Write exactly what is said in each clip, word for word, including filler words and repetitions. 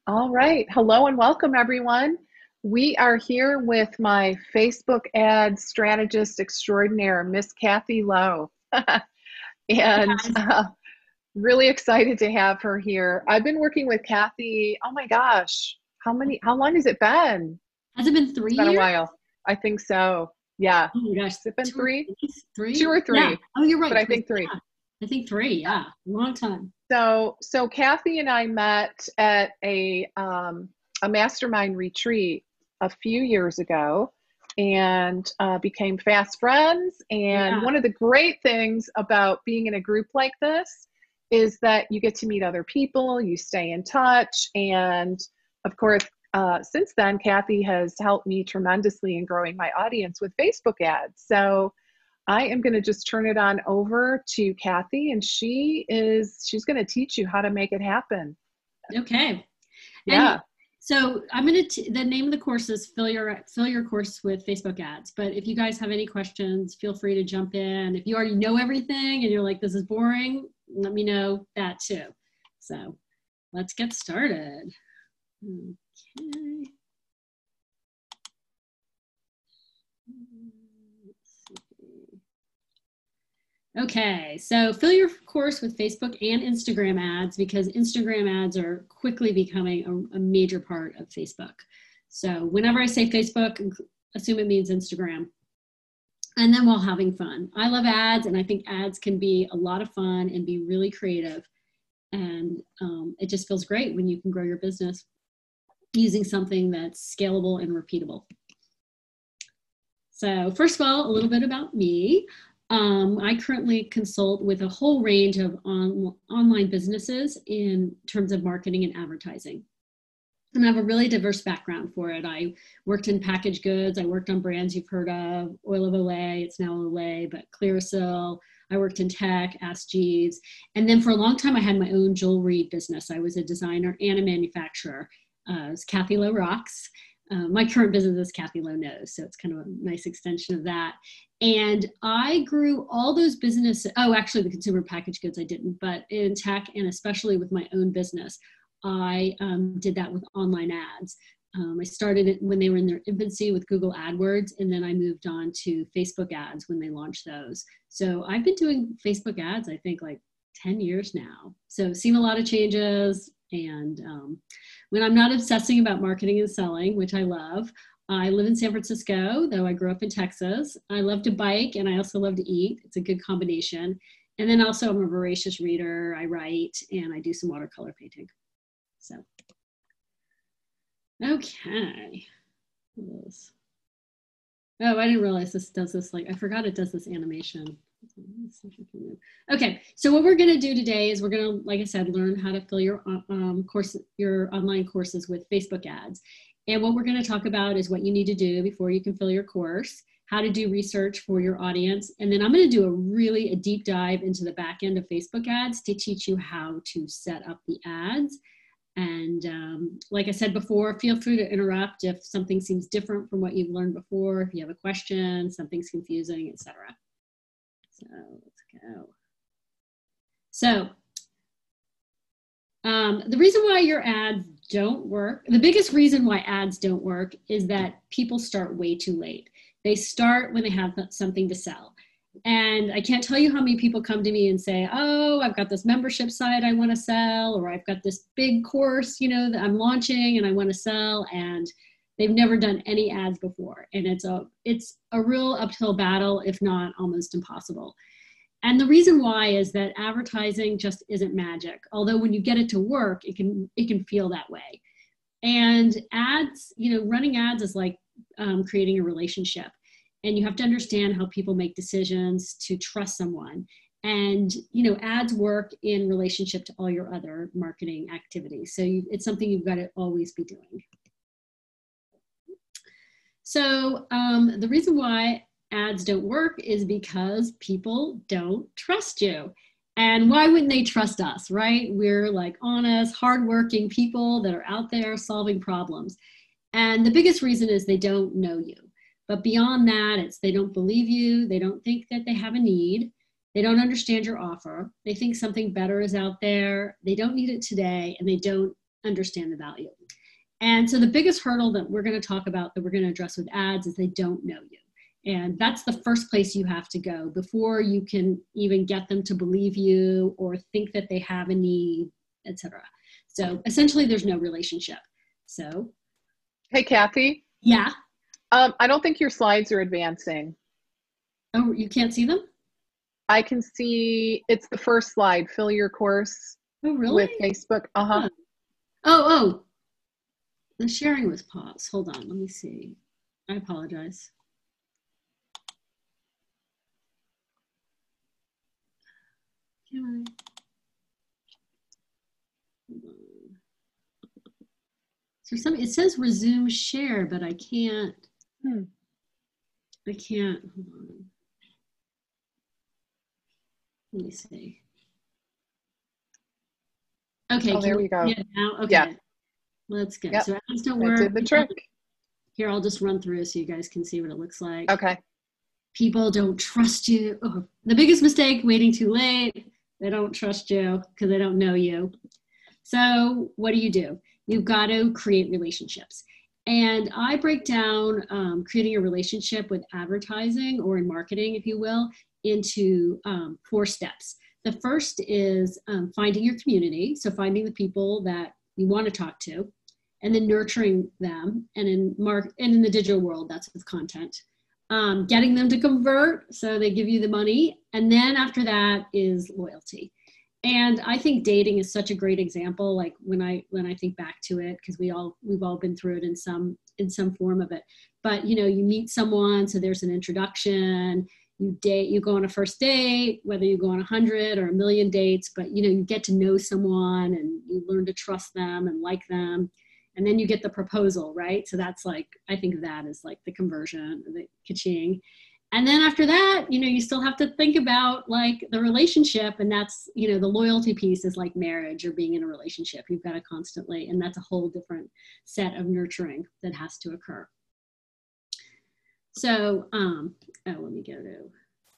All right. Hello and welcome, everyone. We are here with my Facebook ad strategist extraordinaire, Miss Kathy Lowe. and Yes. uh, Really excited to have her here. I've been working with Kathy, oh my gosh, how many, how long has it been? Has it been three It's been a years? while. I think so. Yeah. Oh my gosh, Has it been two or three? three? Two Three? or Yeah. three, Oh, you're but right. I Chris. think three. Yeah. I think three. Yeah. Yeah. Long time. So, so Kathy and I met at a um, a mastermind retreat a few years ago, and uh, became fast friends. And Yeah. one of the great things about being in a group like this is that you get to meet other people, you stay in touch, and of course, uh, since then, Kathy has helped me tremendously in growing my audience with Facebook ads. So I am going to just turn it on over to Kathy, and she is she's going to teach you how to make it happen. Okay. And Yeah. so I'm going to, the name of the course is fill your, fill your course with Facebook ads. But if you guys have any questions, feel free to jump in. If you already know everything and you're like, this is boring, let me know that too. So let's get started. Okay. Okay, so fill your course with Facebook and Instagram ads because Instagram ads are quickly becoming a, a major part of Facebook. So whenever I say Facebook, assume it means Instagram. And then while having fun. I love ads, and I think ads can be a lot of fun and be really creative. And um, it just feels great when you can grow your business using something that's scalable and repeatable. So first of all, a little bit about me. Um, I currently consult with a whole range of on, online businesses in terms of marketing and advertising. And I have a really diverse background for it. I worked in packaged goods. I worked on brands you've heard of, Oil of Olay, it's now Olay, but Clearasil. I worked in tech, Ask Jeeves. And then for a long time, I had my own jewelry business. I was a designer and a manufacturer. Uh, it was Kathy Lowe Rocks. Uh, my current business is Kathy Lowe Knows, so it's kind of a nice extension of that. And I grew all those businesses. Oh, actually, the consumer packaged goods I didn't, but in tech and especially with my own business, I um, did that with online ads. Um, I started it when they were in their infancy with Google AdWords, and then I moved on to Facebook ads when they launched those. So I've been doing Facebook ads, I think, like ten years now. So seen a lot of changes. And um, when I'm not obsessing about marketing and selling, which I love, I live in San Francisco, though I grew up in Texas. I love to bike, and I also love to eat. It's a good combination. And then also I'm a voracious reader. I write, and I do some watercolor painting. So, okay. Oh, I didn't realize this does this, like, I forgot it does this animation. Okay, so what we're gonna do today is we're gonna, like I said, learn how to fill your um, course, your online courses with Facebook ads. And what we're gonna talk about is what you need to do before you can fill your course, how to do research for your audience. And then I'm gonna do a really a deep dive into the back end of Facebook ads to teach you how to set up the ads. And um, like I said before, feel free to interrupt if something seems different from what you've learned before, if you have a question, something's confusing, et cetera. So let's go. So um, the reason why your ads don't work, the biggest reason why ads don't work is that people start way too late. They start when they have something to sell. And I can't tell you how many people come to me and say, oh, I've got this membership site I want to sell, or I've got this big course, you know, that I'm launching and I want to sell, and they've never done any ads before. And it's a, it's a real uphill battle, if not almost impossible. And the reason why is that advertising just isn't magic. Although when you get it to work, it can, it can feel that way. And ads, you know, running ads is like um, creating a relationship. And you have to understand how people make decisions to trust someone. And, you know, ads work in relationship to all your other marketing activities. So you, it's something you've got to always be doing. So um, the reason why ads don't work is because people don't trust you. And why wouldn't they trust us, right? We're like honest, hardworking people that are out there solving problems. And the biggest reason is they don't know you. But beyond that, it's they don't believe you. They don't think that they have a need. They don't understand your offer. They think something better is out there. They don't need it today, and they don't understand the value. And so the biggest hurdle that we're going to talk about, that we're going to address with ads, is they don't know you. And that's the first place you have to go before you can even get them to believe you or think that they have a need, et cetera. So essentially there's no relationship. So. Hey, Kathy. Yeah. Um, I don't think your slides are advancing. Oh, you can't see them? I can see it's the first slide, fill your course. Oh, really? With Facebook. Uh-huh. Oh, oh. The sharing was paused. Hold on, let me see. I apologize. Can I? Hold on. So some, it says resume share, but I can't. Hmm. I can't. Hold on. Let me see. Okay. Oh, there we go. Yeah, now? Okay. Yeah. Let's go. Yep. So ads don't work. That did the trick. Here, I'll just run through so you guys can see what it looks like. Okay. People don't trust you. Oh, the biggest mistake, waiting too late. They don't trust you because they don't know you. So what do you do? You've got to create relationships. And I break down um, creating a relationship with advertising, or in marketing, if you will, into um, four steps. The first is um, finding your community. So finding the people that you want to talk to, and then nurturing them. And in mark and in the digital world, that's with content. Um, getting them to convert so they give you the money. And then after that is loyalty. And I think dating is such a great example. Like when I when I think back to it, because we all we've all been through it in some in some form of it. But you know, you meet someone, so there's an introduction. You date, you go on a first date, whether you go on a hundred or a million dates. But you know, you get to know someone and you learn to trust them and like them. And then you get the proposal, right? So that's like, I think that is like the conversion, the ka-ching. And then after that, you know, you still have to think about like the relationship, and that's, you know, the loyalty piece is like marriage or being in a relationship. You've got to constantly, and that's a whole different set of nurturing that has to occur. So, um, oh, let me go to,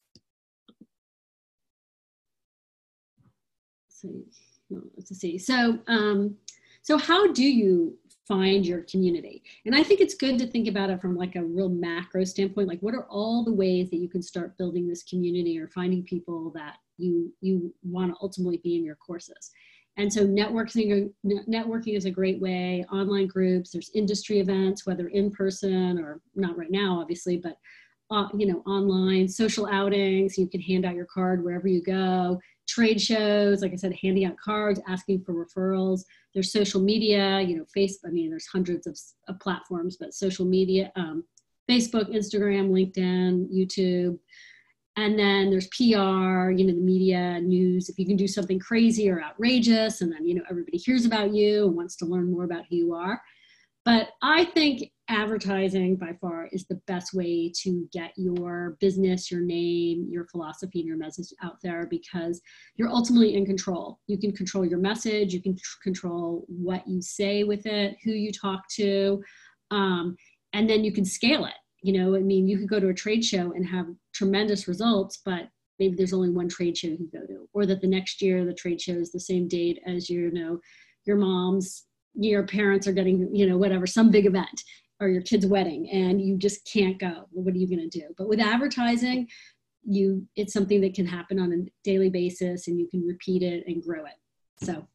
so, let's see. So, um, so how do you find your community? And I think it's good to think about it from like a real macro standpoint. Like, what are all the ways that you can start building this community or finding people that you you want to ultimately be in your courses? And so networking, networking is a great way. Online groups, there's industry events, whether in person or not right now, obviously, but uh, you know, online, social outings. You can hand out your card wherever you go. Trade shows, like I said, handing out cards, asking for referrals. There's social media, you know, Facebook, I mean, there's hundreds of, of platforms, but social media, um, Facebook, Instagram, LinkedIn, YouTube. And then there's P R, you know, the media, news. If you can do something crazy or outrageous, and then, you know, everybody hears about you and wants to learn more about who you are. But I think advertising by far is the best way to get your business, your name, your philosophy, and your message out there, because you're ultimately in control. You can control your message. You can tr- control what you say with it, who you talk to, um, and then you can scale it. You know, I mean, you could go to a trade show and have tremendous results, but maybe there's only one trade show you can go to, or that the next year the trade show is the same date as your, you know, your mom's, your parents are getting, you know, whatever, some big event, or your kid's wedding, and you just can't go. Well, what are you going to do? But with advertising, you, it's something that can happen on a daily basis, and you can repeat it and grow it. So,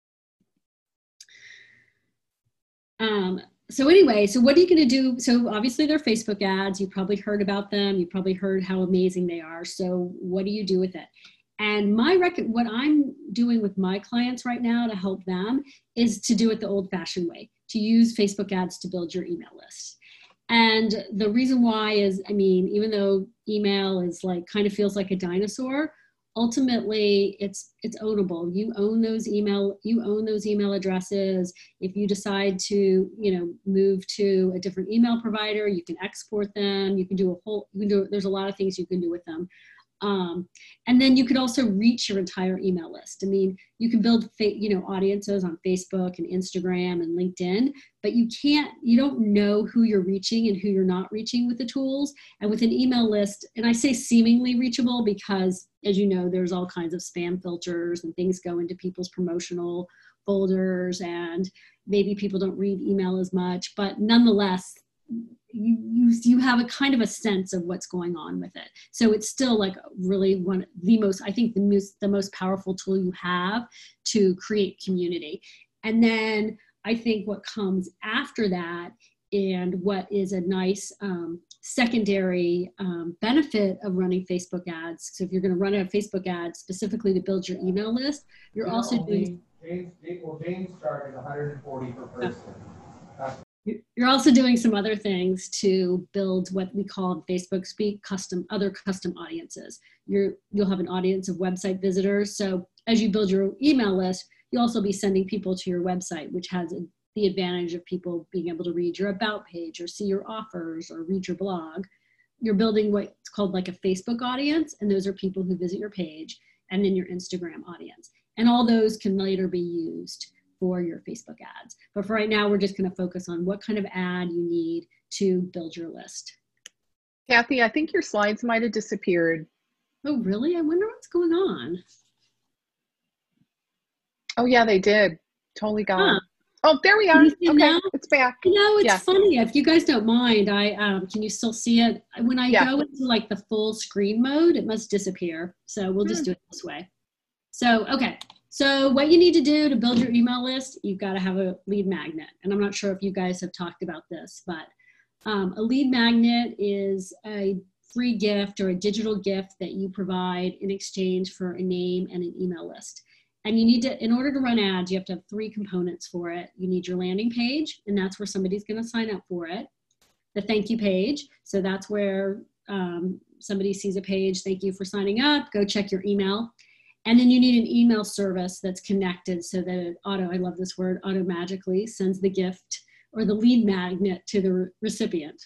um, so anyway, so what are you going to do? So obviously they're Facebook ads. You probably heard about them. You probably heard how amazing they are. So what do you do with it? And my rec- what I'm doing with my clients right now to help them is to do it the old-fashioned way, to use Facebook ads to build your email list. And the reason why is, I mean, even though email is like, kind of feels like a dinosaur, ultimately it's it's ownable. You own those email, you own those email addresses. If you decide to, you know, move to a different email provider, you can export them. You can do a whole, you can do, there's a lot of things you can do with them. Um, and then you could also reach your entire email list. I mean, you can build, you know, audiences on Facebook and Instagram and LinkedIn, but you can't, you don't know who you're reaching and who you're not reaching with the tools. And with an email list, and I say seemingly reachable because, as you know, there's all kinds of spam filters and things go into people's promotional folders, and maybe people don't read email as much, but nonetheless, you, you, you have a kind of a sense of what's going on with it. So it's still like really one, the most, I think the most, the most powerful tool you have to create community. And then I think what comes after that and what is a nice um, secondary um, benefit of running Facebook ads. So if you're going to run a Facebook ad specifically to build your email list, you're They're also only, doing. James, well, James started one hundred forty per person. Uh, You're also doing some other things to build what we call Facebook speak custom, other custom audiences. You're, you'll have an audience of website visitors. So as you build your email list, you'll also be sending people to your website, which has a, the advantage of people being able to read your about page or see your offers or read your blog. You're building what's called like a Facebook audience, and those are people who visit your page, and then your Instagram audience. And all those can later be used for your Facebook ads. But for right now, we're just going to focus on what kind of ad you need to build your list. Kathy, I think your slides might have disappeared. Oh, really? I wonder what's going on. Oh, yeah, they did. Totally gone. Huh. Oh, there we are. Can you see Okay, now? it's back. You know, it's Yeah. funny. If you guys don't mind, I um, can you still see it? When I Yeah. go into like the full screen mode, it must disappear. So we'll just Hmm. do it this way. So, okay. So what you need to do to build your email list, you've got to have a lead magnet. And I'm not sure if you guys have talked about this, but um, a lead magnet is a free gift or a digital gift that you provide in exchange for a name and an email list. And you need to, in order to run ads, you have to have three components for it. You need your landing page, and that's where somebody's going to sign up for it. The thank you page, so that's where um, somebody sees a page, thank you for signing up, go check your email. And then you need an email service that's connected so that it auto, I love this word, auto magically sends the gift or the lead magnet to the re- recipient.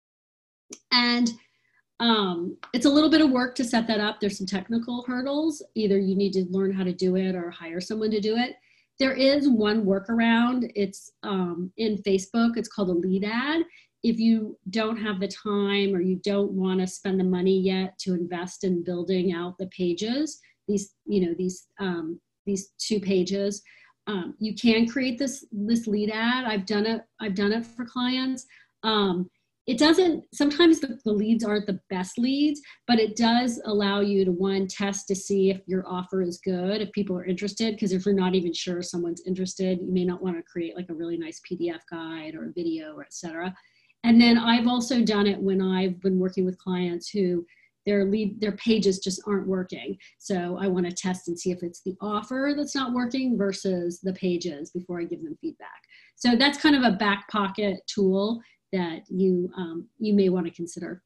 And um, it's a little bit of work to set that up. There's some technical hurdles. Either you need to learn how to do it or hire someone to do it. There is one workaround. It's um, in Facebook. It's called a lead ad. If you don't have the time or you don't want to spend the money yet to invest in building out the pages, these, you know, these, um, these two pages, um, you can create this, this lead ad. I've done it. I've done it for clients. Um, It doesn't, sometimes the, the leads aren't the best leads, but it does allow you to, one, test to see if your offer is good, if people are interested, because if you're not even sure someone's interested, you may not want to create like a really nice P D F guide or a video or et cetera. And then I've also done it when I've been working with clients who their lead, their pages just aren't working. So I want to test and see if it's the offer that's not working versus the pages before I give them feedback. So that's kind of a back pocket tool that you um, you may want to consider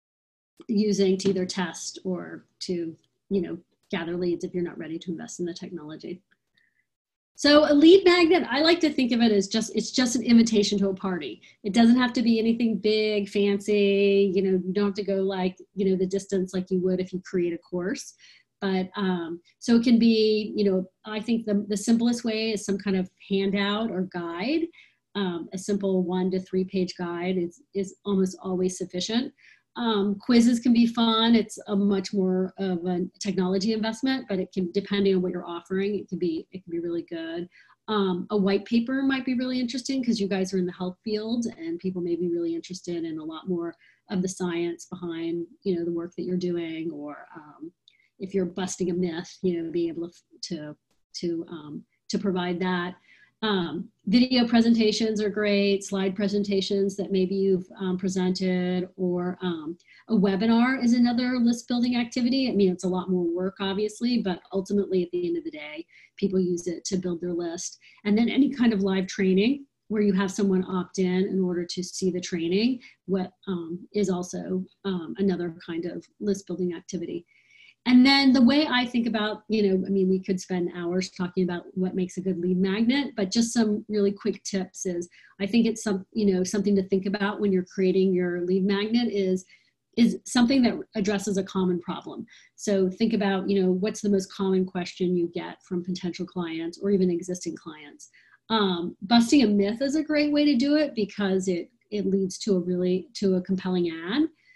using to either test or to, you know, gather leads if you're not ready to invest in the technology. So a lead magnet, I like to think of it as just, it's just an invitation to a party. It doesn't have to be anything big, fancy, you know, you don't have to go like, you know, the distance like you would if you create a course. But um, so it can be, you know, I think the, the simplest way is some kind of handout or guide. Um, a simple one to three page guide is, is almost always sufficient. Um, quizzes can be fun. It's a much more of a technology investment, but it can, depending on what you're offering, it can be, it can be really good. Um, a white paper might be really interesting because you guys are in the health field and people may be really interested in a lot more of the science behind, you know, the work that you're doing, or um, if you're busting a myth, you know, being able to, to, to, um, to provide that. Um, video presentations are great, slide presentations that maybe you've um, presented, or um, a webinar is another list building activity. I mean, it's a lot more work, obviously, but ultimately at the end of the day, people use it to build their list. And then any kind of live training where you have someone opt in in order to see the training, what um, is also um, another kind of list building activity. And then the way I think about, you know, I mean, we could spend hours talking about what makes a good lead magnet, but just some really quick tips is, I think it's some, you know, something to think about when you're creating your lead magnet is, is something that addresses a common problem. So think about, you know, what's the most common question you get from potential clients or even existing clients. Um, busting a myth is a great way to do it because it, it leads to a really, to a compelling ad.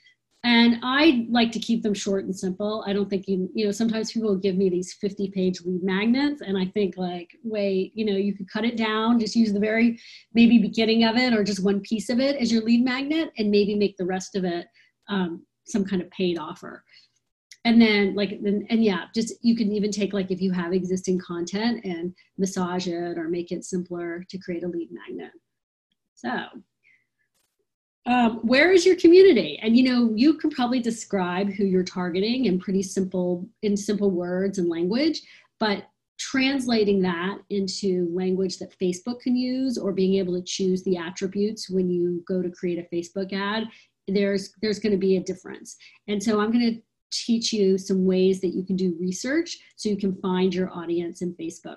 And I like to keep them short and simple. I don't think you, you know, sometimes people give me these fifty page lead magnets and I think like, wait, you know, you could cut it down, just use the very maybe beginning of it or just one piece of it as your lead magnet and maybe make the rest of it um, some kind of paid offer. And then like, and, and yeah, just, you can even take like, if you have existing content and massage it or make it simpler to create a lead magnet. So. Um, where is your community? And, you know, you can probably describe who you're targeting in pretty simple, in simple words and language, but translating that into language that Facebook can use or being able to choose the attributes when you go to create a Facebook ad, there's, there's going to be a difference. And so I'm going to teach you some ways that you can do research so you can find your audience in Facebook.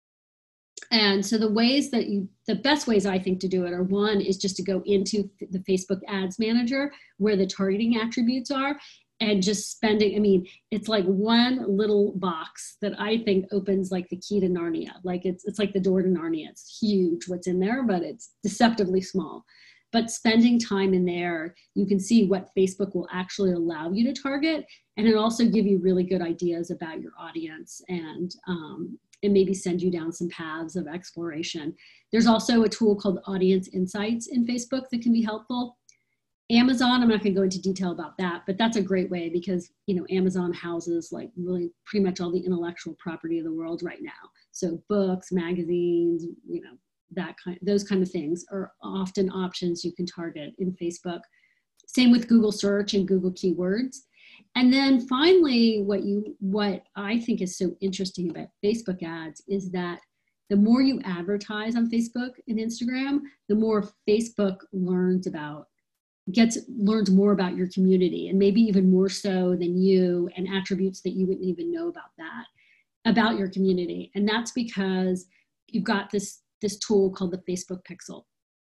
And so the ways that you, the best ways I think to do it are, one is just to go into the Facebook Ads Manager where the targeting attributes are and just spending, I mean, it's like one little box that I think opens like the key to Narnia. Like it's, it's like the door to Narnia. It's huge what's in there, but it's deceptively small. But spending time in there, you can see what Facebook will actually allow you to target. And it also give you really good ideas about your audience and, um, and maybe send you down some paths of exploration. There's also a tool called Audience Insights in Facebook that can be helpful. Amazon, I'm not gonna go into detail about that, but that's a great way because, you know, Amazon houses like really pretty much all the intellectual property of the world right now. So books, magazines, you know, that kind, those kind of things are often options you can target in Facebook. Same with Google search and Google keywords. And then finally, what you, what I think is so interesting about Facebook ads is that the more you advertise on Facebook and Instagram, the more Facebook learns about, gets, learns more about your community and maybe even more so than you and attributes that you wouldn't even know about that, about your community. And that's because you've got this, this tool called the Facebook Pixel.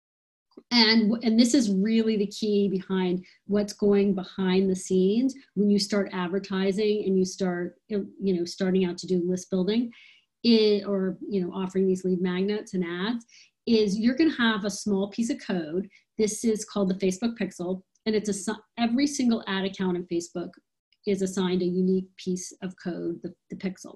And, and this is really the key behind what's going behind the scenes when you start advertising and you start, you know, starting out to do list building it, or, you know, offering these lead magnets and ads, is you're going to have a small piece of code. This is called the Facebook Pixel, and it's a, every single ad account in Facebook is assigned a unique piece of code, the, the pixel.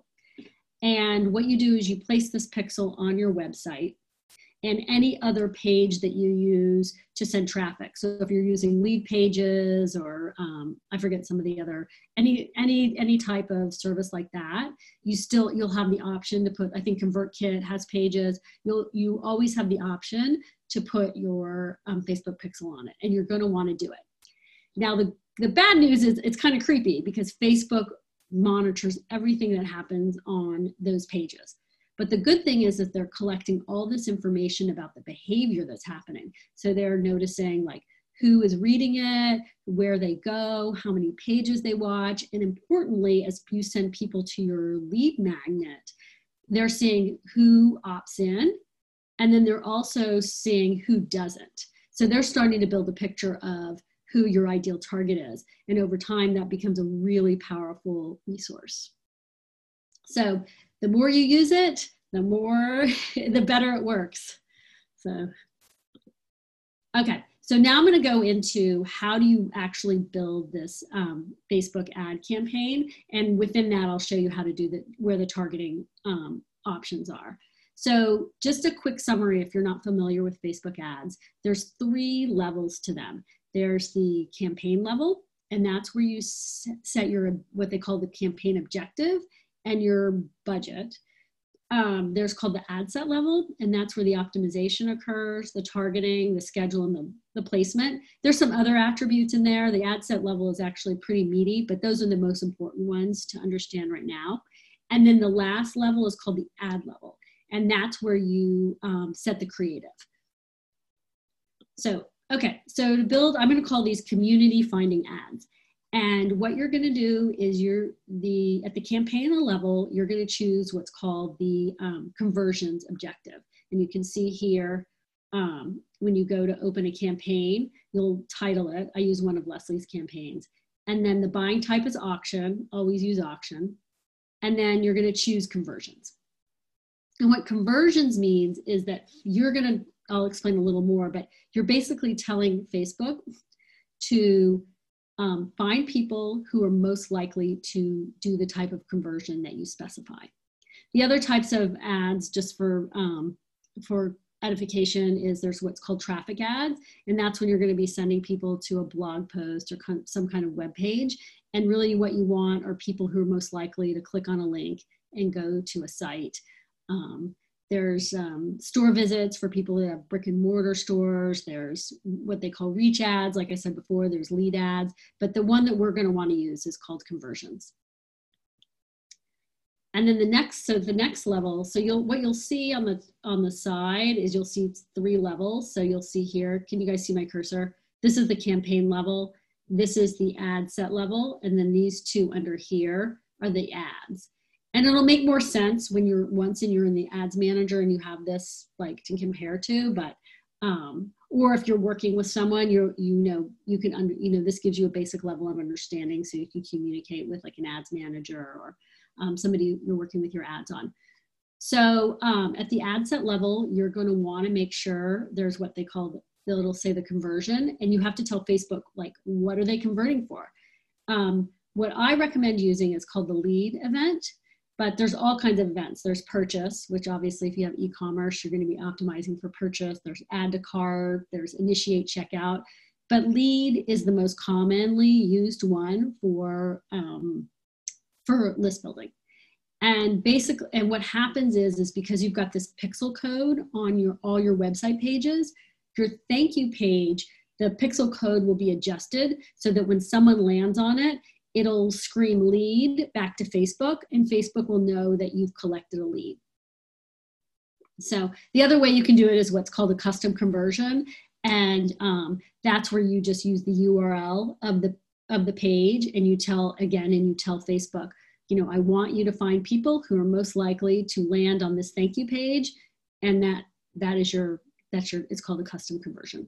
And what you do is you place this pixel on your website and any other page that you use to send traffic. So if you're using lead pages or um, I forget some of the other, any, any, any type of service like that, you still, you'll have the option to put, I think ConvertKit has pages. You'll, you always have the option to put your um, Facebook Pixel on it, and you're gonna wanna do it. Now, the, the bad news is it's kind of creepy because Facebook monitors everything that happens on those pages. But the good thing is that they're collecting all this information about the behavior that's happening. So they're noticing like who is reading it, where they go, how many pages they watch. And importantly, as you send people to your lead magnet, they're seeing who opts in, and then they're also seeing who doesn't. So they're starting to build a picture of who your ideal target is. And over time, that becomes a really powerful resource. So the more you use it, the more, the better it works. So, okay. So now I'm going to go into how do you actually build this um, Facebook ad campaign. And within that, I'll show you how to do the, where the targeting um, options are. So just a quick summary, if you're not familiar with Facebook ads, there's three levels to them. There's the campaign level, and that's where you set your, what they call the campaign objective and your budget. Um, there's called the ad set level, and that's where the optimization occurs, the targeting, the schedule, and the, the placement. There's some other attributes in there. The ad set level is actually pretty meaty, but those are the most important ones to understand right now. And then the last level is called the ad level, and that's where you um, set the creative. So, okay, so to build, I'm going to call these community finding ads. And what you're going to do is you're the, at the campaign level, you're going to choose what's called the um, conversions objective. And you can see here, um, when you go to open a campaign, you'll title it. I use one of Leslie's campaigns. And then the buying type is auction, always use auction. And then you're going to choose conversions. And what conversions means is that you're going to, I'll explain a little more, but you're basically telling Facebook to um, find people who are most likely to do the type of conversion that you specify. The other types of ads, just for, um, for edification, is there's what's called traffic ads. And that's when you're going to be sending people to a blog post or some kind of web page. And really what you want are people who are most likely to click on a link and go to a site. Um, there's um, store visits for people that have brick and mortar stores. There's what they call reach ads. Like I said before, there's lead ads. But the one that we're going to want to use is called conversions. And then the next, so the next level, so you'll, what you'll see on the, on the side is you'll see three levels. So you'll see here, can you guys see my cursor? This is the campaign level. This is the ad set level. And then these two under here are the ads. And it'll make more sense when you're, once and you're in the ads manager and you have this like to compare to, but, um, or if you're working with someone, you're, you know, you can, under, you know, this gives you a basic level of understanding so you can communicate with like an ads manager or Um, somebody you're working with your ads on. So um, at the ad set level, you're going to want to make sure there's what they call, it'll say the conversion, and you have to tell Facebook, like, what are they converting for? Um, what I recommend using is called the lead event, but there's all kinds of events. There's purchase, which obviously if you have e-commerce, you're going to be optimizing for purchase. There's add to cart, there's initiate checkout, but lead is the most commonly used one for um, for list building. And basically, and what happens is, is because you've got this pixel code on your, all your website pages, your thank you page, the pixel code will be adjusted so that when someone lands on it, it'll scream lead back to Facebook, and Facebook will know that you've collected a lead. So the other way you can do it is what's called a custom conversion. And um, that's where you just use the U R L of the of the page, and you tell, again, and you tell Facebook, you know, I want you to find people who are most likely to land on this thank you page. And that, that is your, that's your, it's called a custom conversion.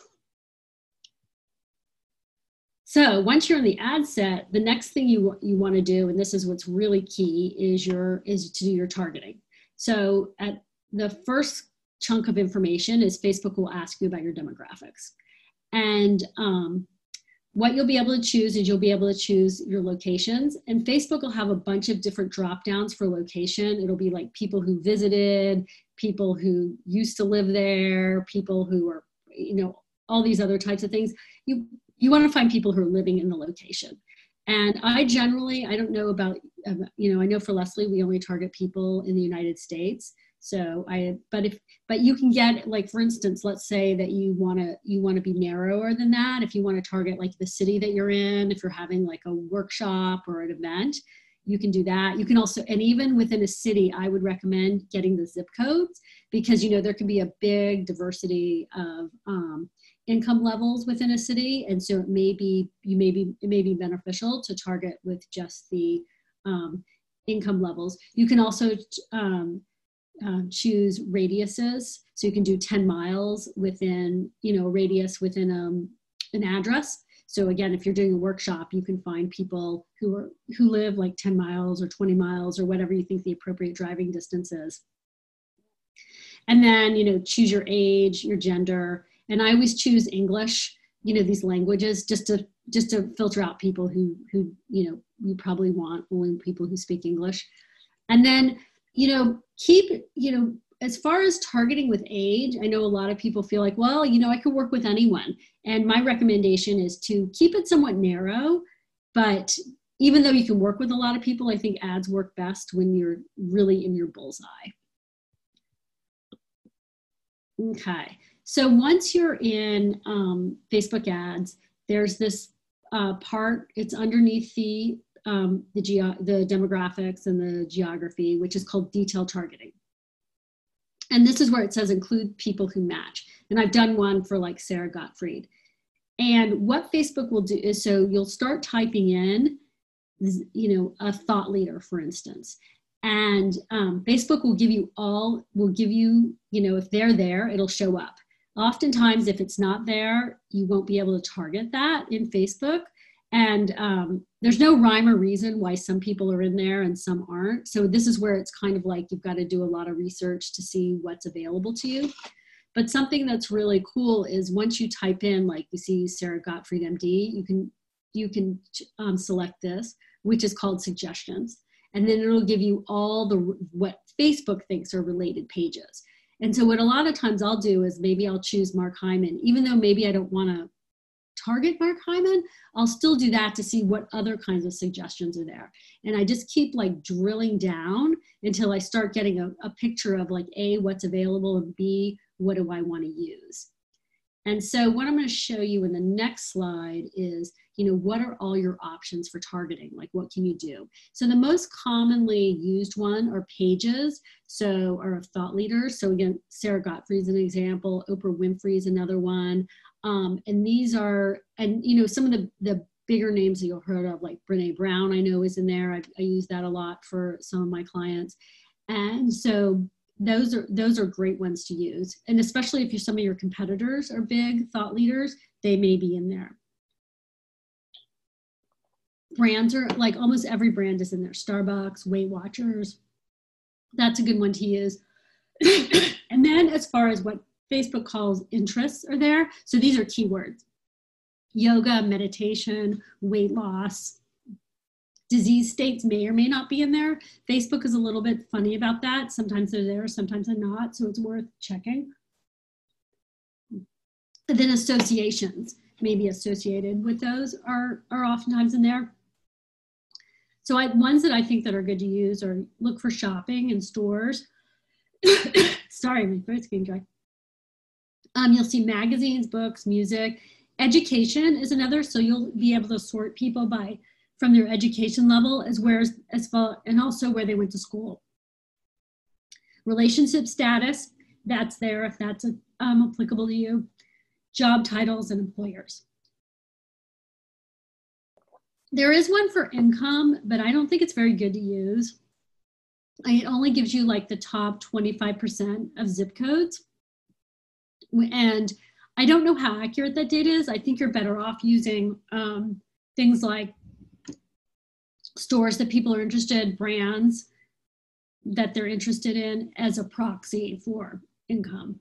So once you're in the ad set, the next thing you, you want to do, and this is what's really key, is your, is to do your targeting. So at the first chunk of information is Facebook will ask you about your demographics. And, um, what you'll be able to choose is you'll be able to choose your locations, and Facebook will have a bunch of different drop downs for location. It'll be like people who visited, people who used to live there, people who are, you know, all these other types of things. You, you want to find people who are living in the location. And I generally, I don't know about, you know, I know for Leslie, we only target people in the United States. So I, but if, but you can get, like, for instance, let's say that you want to, you want to be narrower than that. If you want to target like the city that you're in, if you're having like a workshop or an event, you can do that. You can also, and even within a city, I would recommend getting the zip codes, because, you know, there can be a big diversity of um, income levels within a city. And so it may be, you may be, it may be beneficial to target with just the um, income levels. You can also, um, Um, choose radiuses, so you can do ten miles within, you know, radius within um, an address. So again, if you're doing a workshop, you can find people who are who live like ten miles or twenty miles or whatever you think the appropriate driving distance is. And then, you know, choose your age, your gender, and I always choose English, you know, these languages, just to just to filter out people who who you know you probably want only people who speak English. And then, you know, keep, you know, as far as targeting with age, I know a lot of people feel like, well, you know, I could work with anyone. And my recommendation is to keep it somewhat narrow, but even though you can work with a lot of people, I think ads work best when you're really in your bullseye. Okay, so once you're in um, Facebook ads, there's this uh, part, it's underneath the Um, the, geo the demographics and the geography, which is called detailed targeting. And this is where it says include people who match. And I've done one for like Sarah Gottfried. And what Facebook will do is, so you'll start typing in, you know, a thought leader, for instance. And um, Facebook will give you all, will give you, you know, if they're there, it'll show up. Oftentimes, if it's not there, you won't be able to target that in Facebook. And um, there's no rhyme or reason why some people are in there and some aren't. So this is where it's kind of like you've got to do a lot of research to see what's available to you. But something that's really cool is once you type in, like you see Sarah Gottfried, M D, you can you can um, select this, which is called suggestions. And then it'll give you all the, what Facebook thinks are related pages. And so what a lot of times I'll do is maybe I'll choose Mark Hyman, even though maybe I don't want to target Mark Hyman, I'll still do that to see what other kinds of suggestions are there. And I just keep like drilling down until I start getting a, a picture of like A, what's available, and B, what do I want to use. And so what I'm going to show you in the next slide is, you know, what are all your options for targeting? Like, what can you do? So the most commonly used one are pages, so are of thought leaders. So again, Sarah Gottfried is an example, Oprah Winfrey is another one. Um, and these are, and you know, some of the, the bigger names that you've heard of, like Brene Brown, I know is in there. I, I use that a lot for some of my clients. And so those are, those are great ones to use. And especially if you're, some of your competitors are big thought leaders, they may be in there. Brands are, like almost every brand is in there. Starbucks, Weight Watchers, that's a good one to use. And then as far as what Facebook calls interests are there. So these are keywords: yoga, meditation, weight loss. Disease states may or may not be in there. Facebook is a little bit funny about that. Sometimes they're there, sometimes they're not. So it's worth checking. And then associations, maybe associated with those are, are oftentimes in there. So I, ones that I think that are good to use are look for shopping in stores. Sorry, my throat's getting dry. Um, you'll see magazines, books, music. Education is another, so you'll be able to sort people by from their education level as well as, as far, and also where they went to school. Relationship status, that's there if that's a, um, applicable to you. Job titles and employers. There is one for income, but I don't think it's very good to use. It only gives you like the top twenty-five percent of zip codes. And I don't know how accurate that data is. I think you're better off using um, things like stores that people are interested, brands that they're interested in as a proxy for income.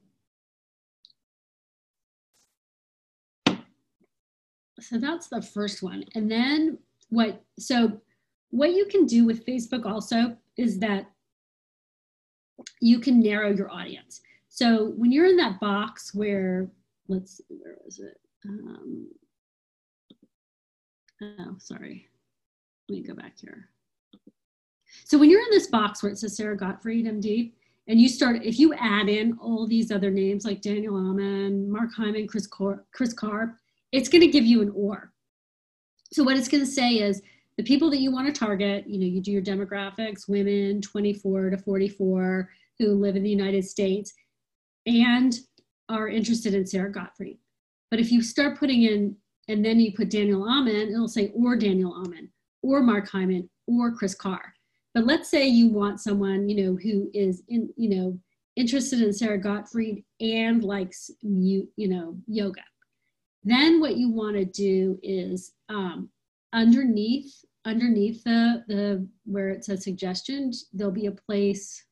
So that's the first one. And then what, so what you can do with Facebook also is that you can narrow your audience. So when you're in that box where, let's see, where was it? Um, oh, sorry. Let me go back here. So when you're in this box where it says Sarah Gottfried, M D, and you start, if you add in all these other names like Daniel Amen, Mark Hyman, Chris Carr, Chris Carr, it's going to give you an or. So what it's going to say is the people that you want to target, you know, you do your demographics, women twenty-four to forty-four who live in the United States and are interested in Sarah Gottfried. But if you start putting in, and then you put Daniel Amen, it'll say or Daniel Amen, or Mark Hyman, or Chris Carr. But let's say you want someone, you know, who is in, you know, interested in Sarah Gottfried and likes, you, you know, yoga. Then what you want to do is um, underneath, underneath the, the, where it says suggestions, there'll be a place,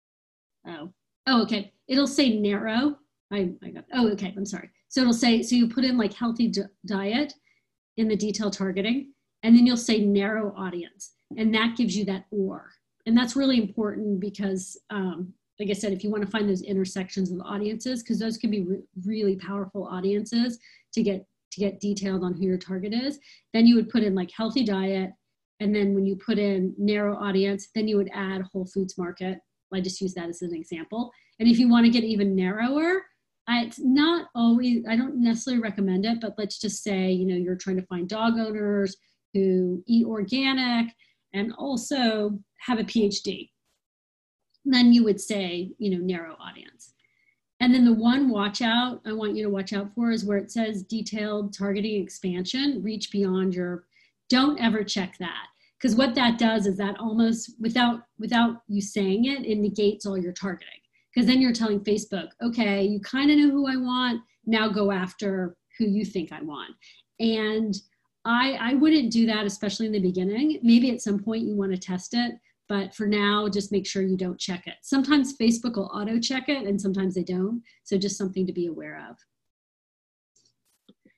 oh, oh, okay. It'll say narrow. I, I got, oh, okay, I'm sorry. So it'll say, so you put in like healthy diet in the detailed targeting, and then you'll say narrow audience, and that gives you that or. And that's really important because, um, like I said, if you want to find those intersections of audiences, because those can be re really powerful audiences to get, to get detailed on who your target is, then you would put in like healthy diet. And then when you put in narrow audience, then you would add Whole Foods Market. I just use that as an example. And if you want to get even narrower, I, it's not always, I don't necessarily recommend it, but let's just say, you know, you're trying to find dog owners who eat organic and also have a PhD. Then you would say, you know, narrow audience. And then the one watch out, I want you to watch out for is where it says detailed targeting expansion, reach beyond your, don't ever check that. Because what that does is that almost, without, without you saying it, it negates all your targeting. Because then you're telling Facebook, okay, you kind of know who I want, now go after who you think I want. And I, I wouldn't do that, especially in the beginning. Maybe at some point you want to test it, but for now, just make sure you don't check it. Sometimes Facebook will auto check it and sometimes they don't. So just something to be aware of.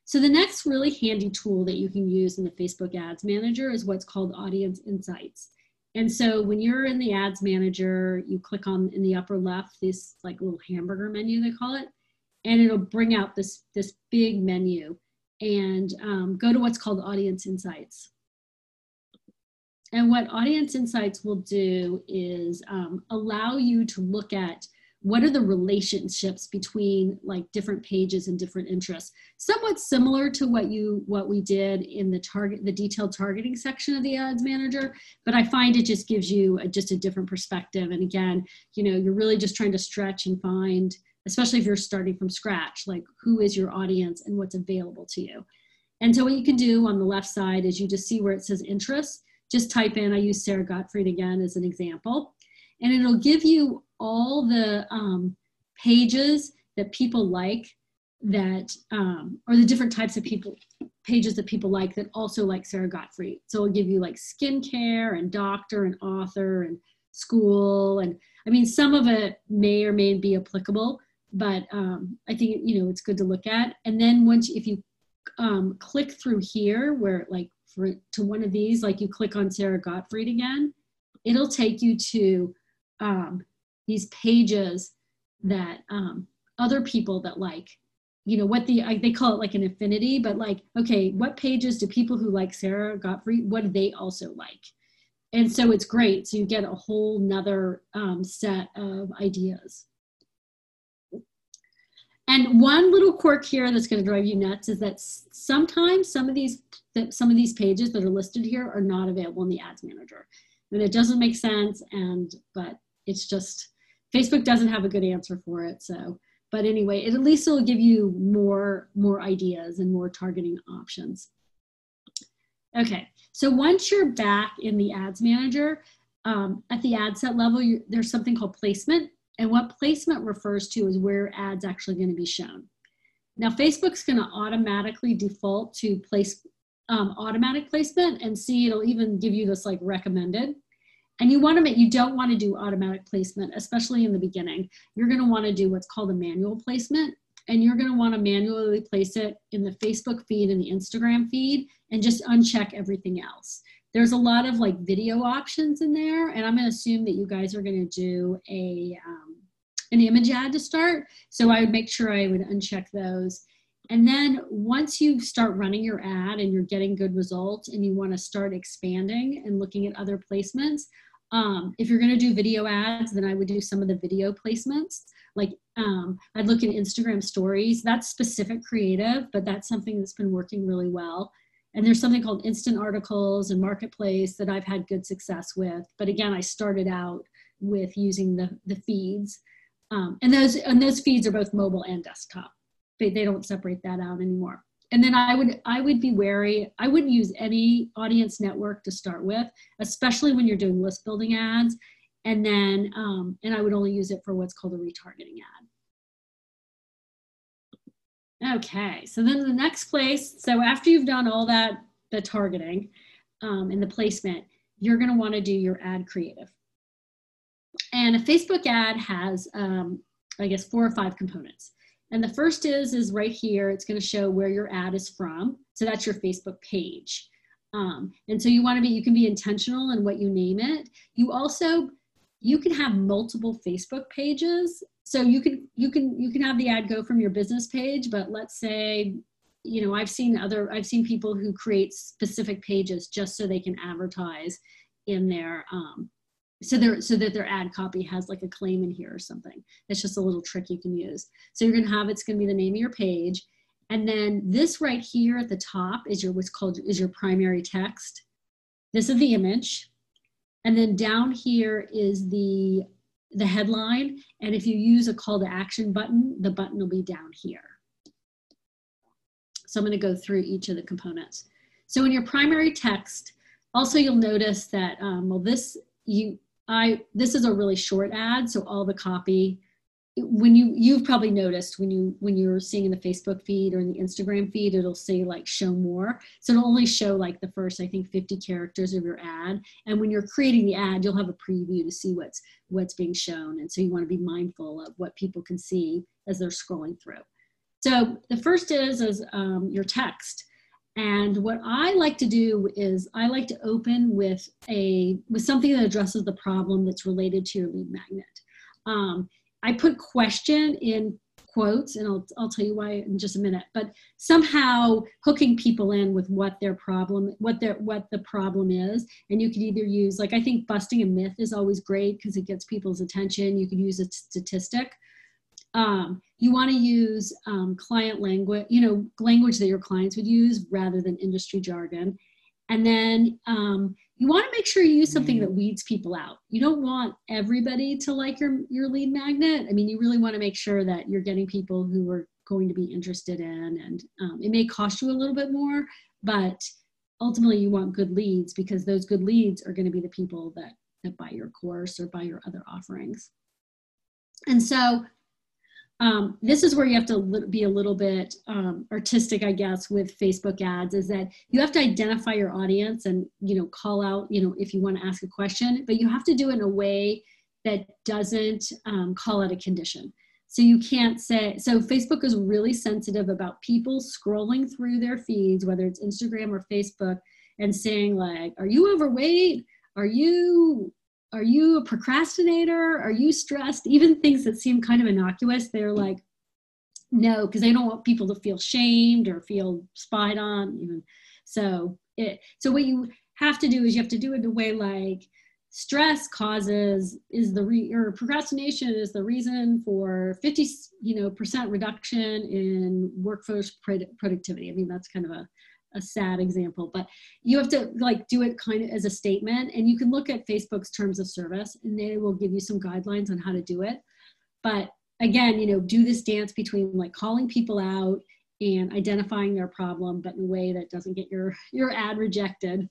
So the next really handy tool that you can use in the Facebook Ads Manager is what's called Audience Insights. And so when you're in the Ads Manager, you click on in the upper left, this like little hamburger menu, they call it, and it'll bring out this, this big menu, and um, go to what's called Audience Insights. And what Audience Insights will do is um, allow you to look at what are the relationships between like different pages and different interests. Somewhat similar to what you what we did in the target the detailed targeting section of the Ads Manager, but I find it just gives you a, just a different perspective. And again, you know, you're really just trying to stretch and find, especially if you're starting from scratch, like who is your audience and what's available to you. And so what you can do on the left side is you just see where it says interests, just type in, I use Sarah Gottfried again as an example, and it'll give you all the um, pages that people like that, um, or the different types of people, pages that people like that also like Sarah Gottfried. So it'll give you like skincare and doctor and author and school. And I mean, some of it may or may be applicable, but um, I think, you know, it's good to look at. And then once, if you um, click through here where like for, to one of these, like you click on Sarah Gottfried again, it'll take you to um, these pages that um, other people that like, you know, what the, I, they call it like an affinity, but like, okay, what pages do people who like Sarah Gottfried, what do they also like? And so it's great. So you get a whole nother um, set of ideas. And one little quirk here that's going to drive you nuts is that sometimes some of these, that some of these pages that are listed here are not available in the Ads Manager. And it doesn't make sense, and, but it's just, Facebook doesn't have a good answer for it. So, but anyway, it at least will give you more, more ideas and more targeting options. Okay, so once you're back in the Ads Manager, um, at the ad set level, you, there's something called placement. And what placement refers to is where ads actually going to be shown. Now, Facebook's going to automatically default to place um, automatic placement, and see, it'll even give you this like recommended. And you want to make, you don't want to do automatic placement, especially in the beginning. You're going to want to do what's called a manual placement, and you're going to want to manually place it in the Facebook feed and the Instagram feed, and just uncheck everything else. There's a lot of like video options in there, and I'm going to assume that you guys are going to do a um, an image ad to start. So I would make sure I would uncheck those. And then once you start running your ad and you're getting good results and you want to start expanding and looking at other placements, um, if you're going to do video ads, then I would do some of the video placements. Like um, I'd look at Instagram stories. That's specific creative, but that's something that's been working really well. And there's something called instant articles and marketplace that I've had good success with. But again, I started out with using the, the feeds. Um, and those and those feeds are both mobile and desktop. They, they don't separate that out anymore. And then I would I would be wary. I wouldn't use any audience network to start with, especially when you're doing list building ads. And then um, and I would only use it for what's called a retargeting ad. Okay, so then the next place, so after you've done all that, the targeting um, and the placement, you're gonna wanna do your ad creative. And a Facebook ad has, um, I guess, four or five components. And the first is, is right here, it's gonna show where your ad is from. So that's your Facebook page. Um, and so you wanna be, you can be intentional in what you name it. You also, you can have multiple Facebook pages. So you can, you can, you can have the ad go from your business page, but let's say, you know, I've seen other, I've seen people who create specific pages just so they can advertise in their, um, so their, so that their ad copy has like a claim in here or something. It's just a little trick you can use. So you're gonna have, it's gonna be the name of your page. And then this right here at the top is your, what's called, is your primary text. This is the image. And then down here is the, the headline. And if you use a call to action button, the button will be down here. So I'm going to go through each of the components. So in your primary text, also you'll notice that, um, well, this, you, I, this is a really short ad. So all the copy, when you, you've probably noticed when you, when you're seeing in the Facebook feed or in the Instagram feed, it'll say like show more. So it'll only show like the first, I think, fifty characters of your ad. And when you're creating the ad, you'll have a preview to see what's, what's being shown. And so you want to be mindful of what people can see as they're scrolling through. So the first is, is um, your text. And what I like to do is I like to open with a with something that addresses the problem that's related to your lead magnet. Um, I put question in quotes, and I'll, I'll tell you why in just a minute, but somehow hooking people in with what their problem, what their, what the problem is. And you could either use, like, I think busting a myth is always great because it gets people's attention. You could use a statistic. Um, you want to use um, client language, you know, language that your clients would use rather than industry jargon. And then um, you want to make sure you use something that weeds people out. You don't want everybody to like your, your lead magnet. I mean, you really want to make sure that you're getting people who are going to be interested in, and um, it may cost you a little bit more, but ultimately you want good leads, because those good leads are going to be the people that, that buy your course or buy your other offerings. And so Um, this is where you have to be a little bit um, artistic, I guess, with Facebook ads, is that you have to identify your audience and, you know, call out, you know, if you want to ask a question, but you have to do it in a way that doesn't um, call out a condition. So you can't say, so Facebook is really sensitive about people scrolling through their feeds, whether it's Instagram or Facebook, and saying like, are you overweight? Are you... Are you a procrastinator? Are you stressed? Even things that seem kind of innocuous, they're like, no, because they don't want people to feel shamed or feel spied on. Even so, it so what you have to do is you have to do it in a way like, stress causes is the re, or procrastination is the reason for fifty you know percent reduction in workforce productivity. I mean, that's kind of a a sad example, but you have to like do it kind of as a statement, and you can look at Facebook's terms of service and they will give you some guidelines on how to do it. But again, you know, do this dance between like calling people out and identifying their problem, but in a way that doesn't get your, your ad rejected.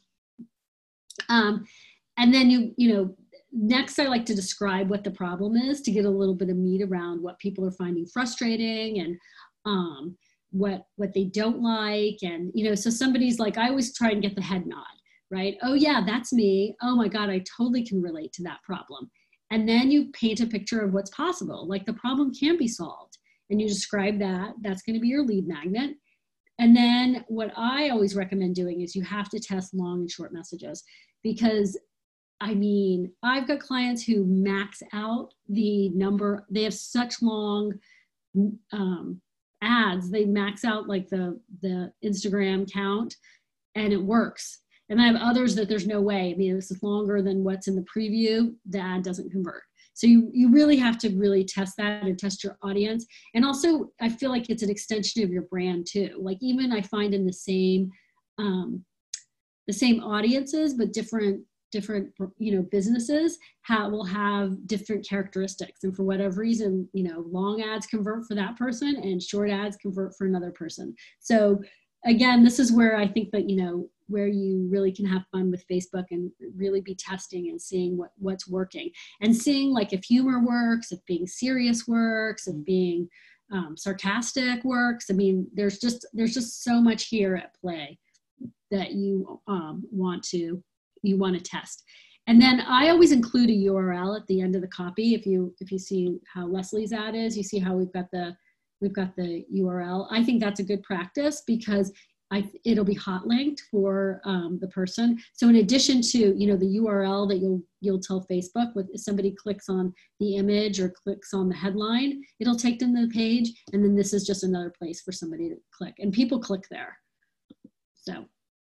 Um, and then you, you know, next I like to describe what the problem is to get a little bit of meat around what people are finding frustrating, and um, what what they don't like. And you know, so somebody's like, I always try and get the head nod, right? Oh yeah, that's me. Oh my God, I totally can relate to that problem. And then you paint a picture of what's possible, like the problem can be solved, and you describe that. That's going to be your lead magnet. And then what I always recommend doing is you have to test long and short messages, because I mean, I've got clients who max out the number. They have such long um, ads, they max out like the the Instagram count, and it works. And I have others that there's no way. I mean, this is longer than what's in the preview, the ad doesn't convert. So you, you really have to really test that and test your audience. And also, I feel like it's an extension of your brand too. Like even I find in the same um, the same audiences, but different different you know businesses have, will have different characteristics, and for whatever reason, you know long ads convert for that person and short ads convert for another person. So again, this is where I think that you know where you really can have fun with Facebook and really be testing and seeing what what's working, and seeing like if humor works, if being serious works, if being um, sarcastic works. I mean, there's just there's just so much here at play that you um, want to you want to test. And then I always include a U R L at the end of the copy. If you if you see how Leslie's ad is, you see how we've got the we've got the U R L. I think that's a good practice because I it'll be hot linked for um, the person. So in addition to you know the U R L that you'll you'll tell Facebook, with if somebody clicks on the image or clicks on the headline, it'll take them to the page, and then this is just another place for somebody to click, and people click there. So.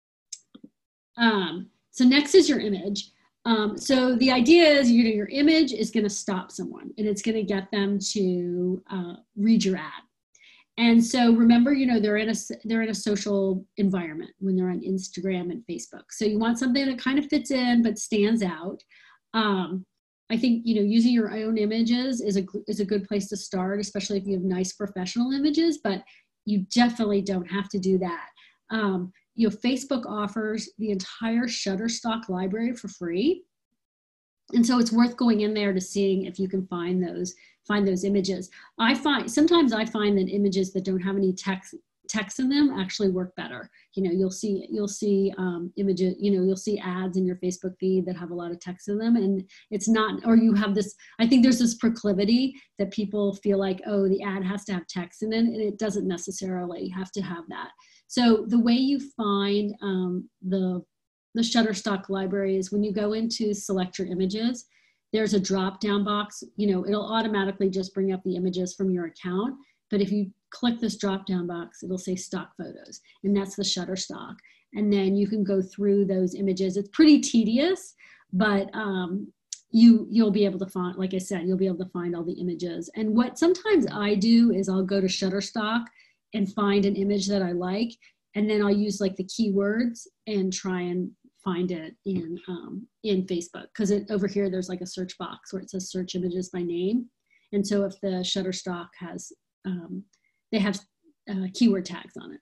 Um, So next is your image. Um, so the idea is you know, your image is going to stop someone, and it's going to get them to uh, read your ad. And so remember, you know, they're in a they're in a social environment when they're on Instagram and Facebook. So you want something that kind of fits in but stands out. Um, I think you know using your own images is a is a good place to start, especially if you have nice professional images. But you definitely don't have to do that. Um, You know, Facebook offers the entire Shutterstock library for free. And so it's worth going in there to seeing if you can find those, find those images. I find, sometimes I find that images that don't have any text, text in them actually work better. You know, you'll see, you'll see um, images, you know, you'll see ads in your Facebook feed that have a lot of text in them, and it's not, or you have this, I think there's this proclivity that people feel like, oh, the ad has to have text in it, and it doesn't necessarily have to have that. So the way you find um, the, the Shutterstock library is when you go into select your images, there's a drop down box, you know, it'll automatically just bring up the images from your account. But if you click this drop down box, it'll say stock photos, and that's the Shutterstock. And then you can go through those images. It's pretty tedious, but um, you, you'll be able to find, like I said, you'll be able to find all the images. And what sometimes I do is I'll go to Shutterstock and find an image that I like, and then I'll use like the keywords and try and find it in, um, in Facebook. Because over here, there's like a search box where it says search images by name. And so if the Shutterstock has Um, they have uh, keyword tags on it.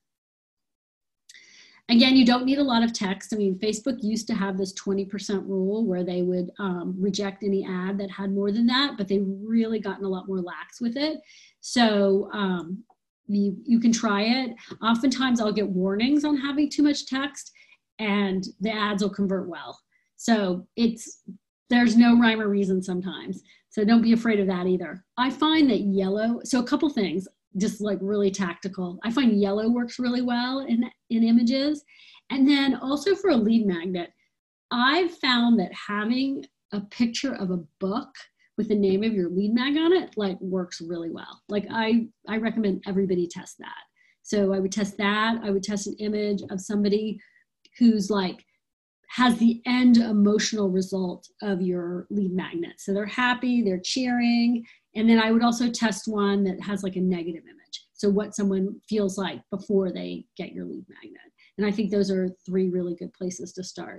Again, you don't need a lot of text. I mean, Facebook used to have this twenty percent rule where they would um, reject any ad that had more than that, but they've really gotten a lot more lax with it. So um, you, you can try it. Oftentimes I'll get warnings on having too much text, and the ads will convert well. So it's, there's no rhyme or reason sometimes. So don't be afraid of that either. I find that yellow, so a couple things, just like really tactical. I find yellow works really well in, in images. And then also for a lead magnet, I've found that having a picture of a book with the name of your lead mag on it, like works really well. Like I, I recommend everybody test that. So I would test that. I would test an image of somebody who's like, has the end emotional result of your lead magnet. So they're happy, they're cheering. And then I would also test one that has like a negative image. So what someone feels like before they get your lead magnet. And I think those are three really good places to start.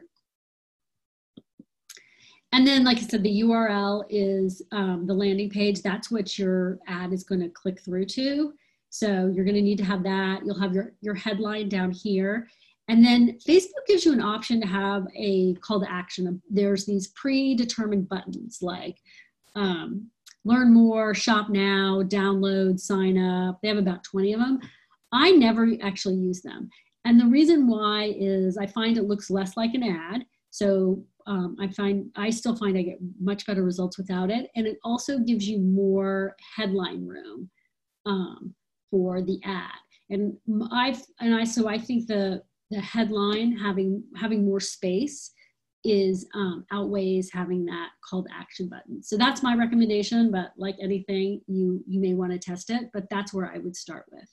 And then, like I said, the U R L is um, the landing page. That's what your ad is going to click through to. So you're going to need to have that. You'll have your, your headline down here. And then Facebook gives you an option to have a call to action. There's these predetermined buttons like um, learn more, shop now, download, sign up. They have about twenty of them. I never actually use them. And the reason why is I find it looks less like an ad. So um, I find, I still find I get much better results without it. And it also gives you more headline room um, for the ad. And I've, and I, so I think the, the headline having having more space is um, outweighs having that call to action button. So that's my recommendation, but like anything, you you may want to test it, but that's where I would start with.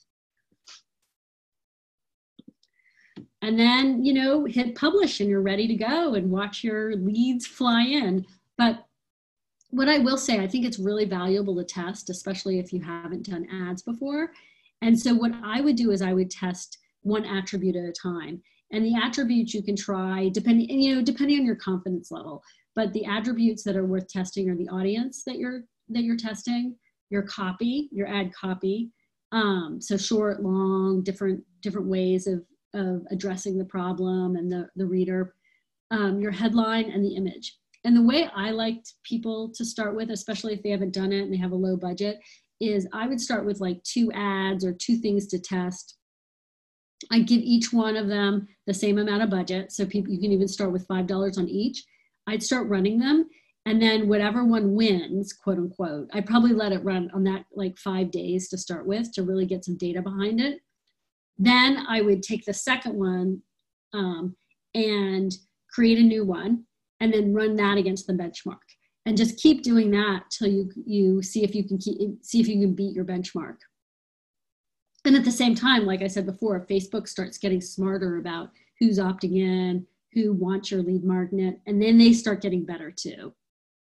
And then, you know, hit publish and you're ready to go and watch your leads fly in. But what I will say, I think it's really valuable to test, especially if you haven't done ads before. And so what I would do is I would test one attribute at a time. And the attributes you can try depending, you know, depending on your confidence level, but the attributes that are worth testing are the audience that you're, that you're testing, your copy, your ad copy. Um, so short, long, different, different ways of, of addressing the problem and the, the reader, um, your headline and the image. And the way I liked people to start with, especially if they haven't done it and they have a low budget, is I would start with like two ads or two things to test. I give each one of them the same amount of budget. So people, you can even start with five dollars on each. I'd start running them. And then whatever one wins, quote unquote, I'd probably let it run on that like five days to start with to really get some data behind it. Then I would take the second one um, and create a new one and then run that against the benchmark. And just keep doing that till you, you see if you can keep, see if you can beat your benchmark. And at the same time, like I said before, if Facebook starts getting smarter about who's opting in, who wants your lead magnet, and then they start getting better too.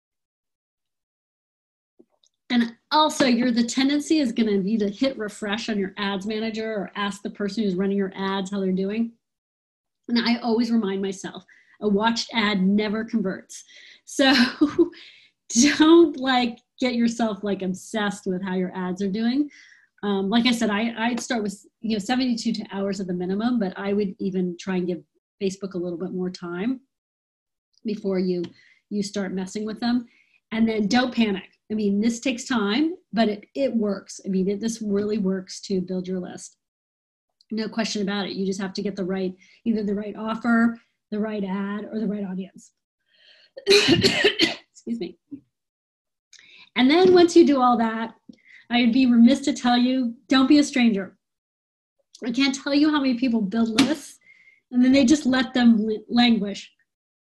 And also, your the tendency is going to be to hit refresh on your ads manager or ask the person who's running your ads how they're doing. And I always remind myself, a watched ad never converts. So don't like get yourself like obsessed with how your ads are doing. Um, like I said, I, I'd start with, you know, seventy-two hours at the minimum, but I would even try and give Facebook a little bit more time before you, you start messing with them. And then don't panic. I mean, this takes time, but it, it works. I mean, it, this really works to build your list. No question about it. You just have to get the right, either the right offer, the right ad, or the right audience. Excuse me. And then once you do all that, I would be remiss to tell you, don't be a stranger. I can't tell you how many people build lists and then they just let them languish.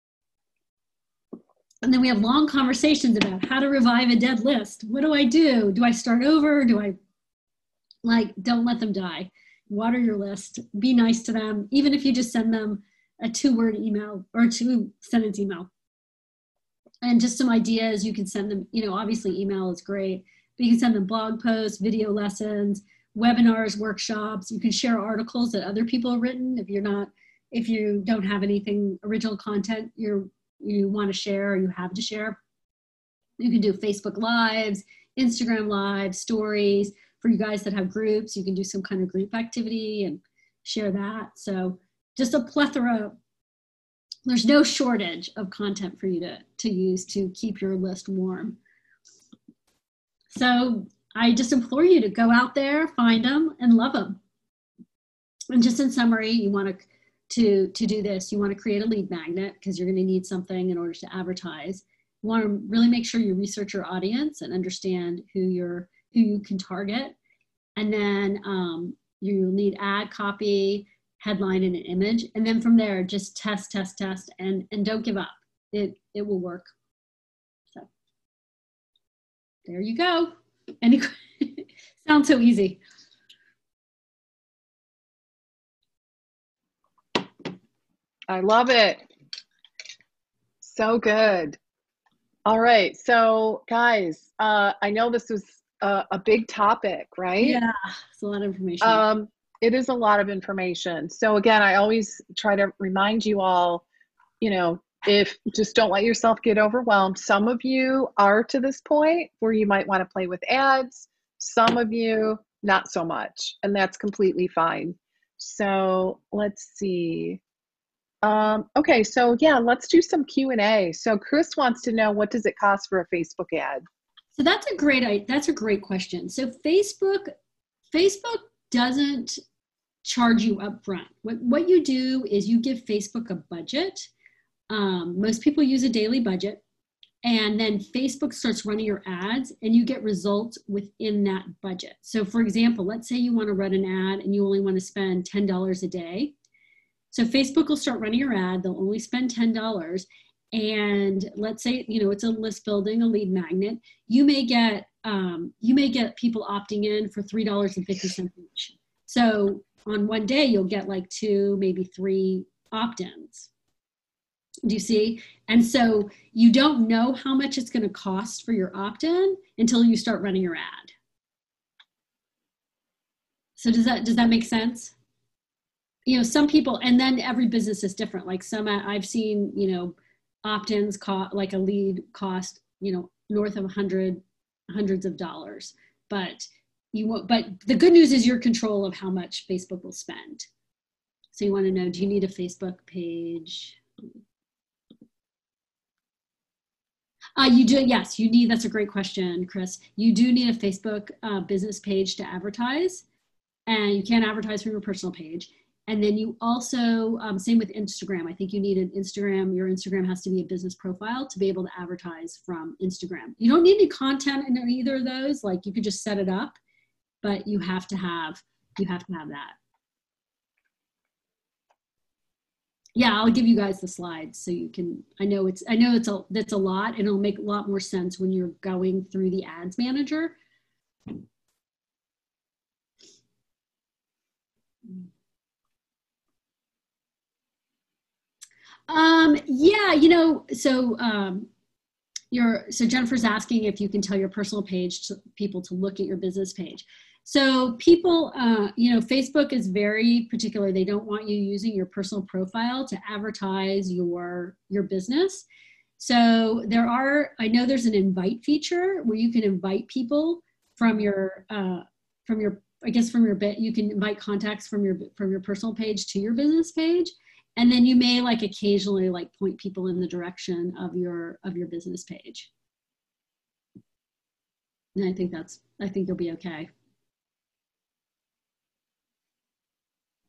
And then we have long conversations about how to revive a dead list. What do I do? Do I start over? Do I, like, don't let them die. Water your list. Be nice to them. Even if you just send them a two-word email or a two-sentence email. And just some ideas, you can send them, you know, obviously email is great, but you can send them blog posts, video lessons, webinars, workshops. You can share articles that other people have written. If you're not, if you don't have anything original content you're, you want to share or you have to share, you can do Facebook Lives, Instagram Lives, stories. For you guys that have groups, you can do some kind of group activity and share that. So just a plethora. There's no shortage of content for you to, to use to keep your list warm. So I just implore you to go out there, find them, and love them. And just in summary, you want to, to, to do this, you want to create a lead magnet because you're going to need something in order to advertise. You want to really make sure you research your audience and understand who you're, who you can target. And then um, you'll need ad copy, headline, and an image. And then from there, just test, test, test, and, and don't give up. It, it will work. So there you go. Any, sounds so easy. I love it. So good. All right. So guys, uh, I know this was a, a big topic, right? Yeah, it's a lot of information. Um, it is a lot of information. So again, I always try to remind you all, you know, if just don't let yourself get overwhelmed. Some of you are to this point where you might want to play with ads. Some of you, not so much. And that's completely fine. So let's see. Um, okay, so yeah, let's do some Q and A. So Chris wants to know, what does it cost for a Facebook ad? So that's a great, that's a great question. So Facebook, Facebook doesn't charge you up front. What, what you do is you give Facebook a budget. Um, most people use a daily budget, and then Facebook starts running your ads and you get results within that budget. So for example, let's say you want to run an ad and you only want to spend ten dollars a day. So Facebook will start running your ad. They'll only spend ten dollars. And let's say, you know, it's a list building, a lead magnet. You may get, um, you may get people opting in for three dollars and fifty cents each. So on one day, you'll get like two, maybe three opt-ins. Do you see? And so you don't know how much it's going to cost for your opt-in until you start running your ad. So does that, does that make sense? You know, some people, and then every business is different. Like some, I've seen, you know, opt-ins cost, like a lead cost, you know, north of a hundred, hundreds of dollars. But you won't, but the good news is your control of how much Facebook will spend. So you want to know, do you need a Facebook page? Uh, you do, yes, you need, that's a great question, Chris. You do need a Facebook uh, business page to advertise, and you can't advertise from your personal page. And then you also, um, same with Instagram. I think you need an Instagram, your Instagram has to be a business profile to be able to advertise from Instagram. You don't need any content in either of those. Like you could just set it up, but you have to have, you have to have that. Yeah, I'll give you guys the slides so you can, I know it's, I know it's a, that's a lot, and it'll make a lot more sense when you're going through the ads manager. Um, yeah, you know, so, um, your, so Jennifer's asking if you can tell your personal page to people to look at your business page. So people, uh, you know, Facebook is very particular. They don't want you using your personal profile to advertise your, your business. So there are, I know there's an invite feature where you can invite people from your, uh, from your, I guess from your bit, you can invite contacts from your, from your personal page to your business page. And then you may like occasionally like point people in the direction of your, of your business page. And I think that's, I think you'll be okay.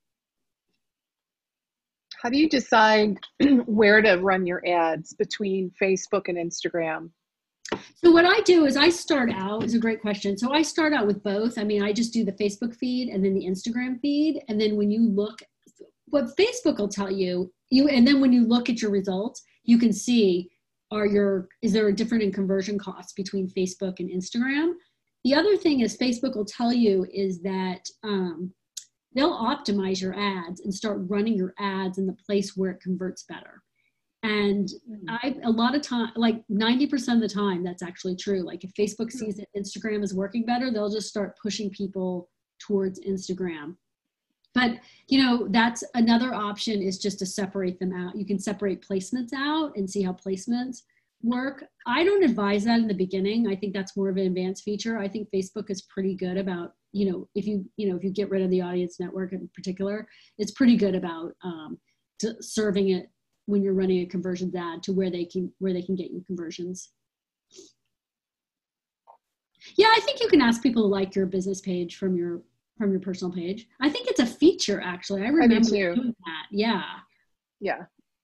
How do you decide where to run your ads between Facebook and Instagram? So what I do is I start out, is a great question. So I start out with both. I mean, I just do the Facebook feed and then the Instagram feed. And then when you look, what Facebook will tell you, you, and then when you look at your results, you can see, are your, is there a difference in conversion costs between Facebook and Instagram? The other thing is Facebook will tell you is that um, they'll optimize your ads and start running your ads in the place where it converts better. And I, a lot of time, like ninety percent of the time, that's actually true. Like if Facebook sees that Instagram is working better, they'll just start pushing people towards Instagram. But, you know, that's another option, is just to separate them out. You can separate placements out and see how placements work. I don't advise that in the beginning. I think that's more of an advanced feature. I think Facebook is pretty good about, you know, if you, you know, if you get rid of the audience network in particular, it's pretty good about um, to serving it when you're running a conversions ad to where they can, where they can get you conversions. Yeah, I think you can ask people to like your business page from your, from your personal page. I think it's a feature, actually. I remember I do too. doing that. Yeah. Yeah.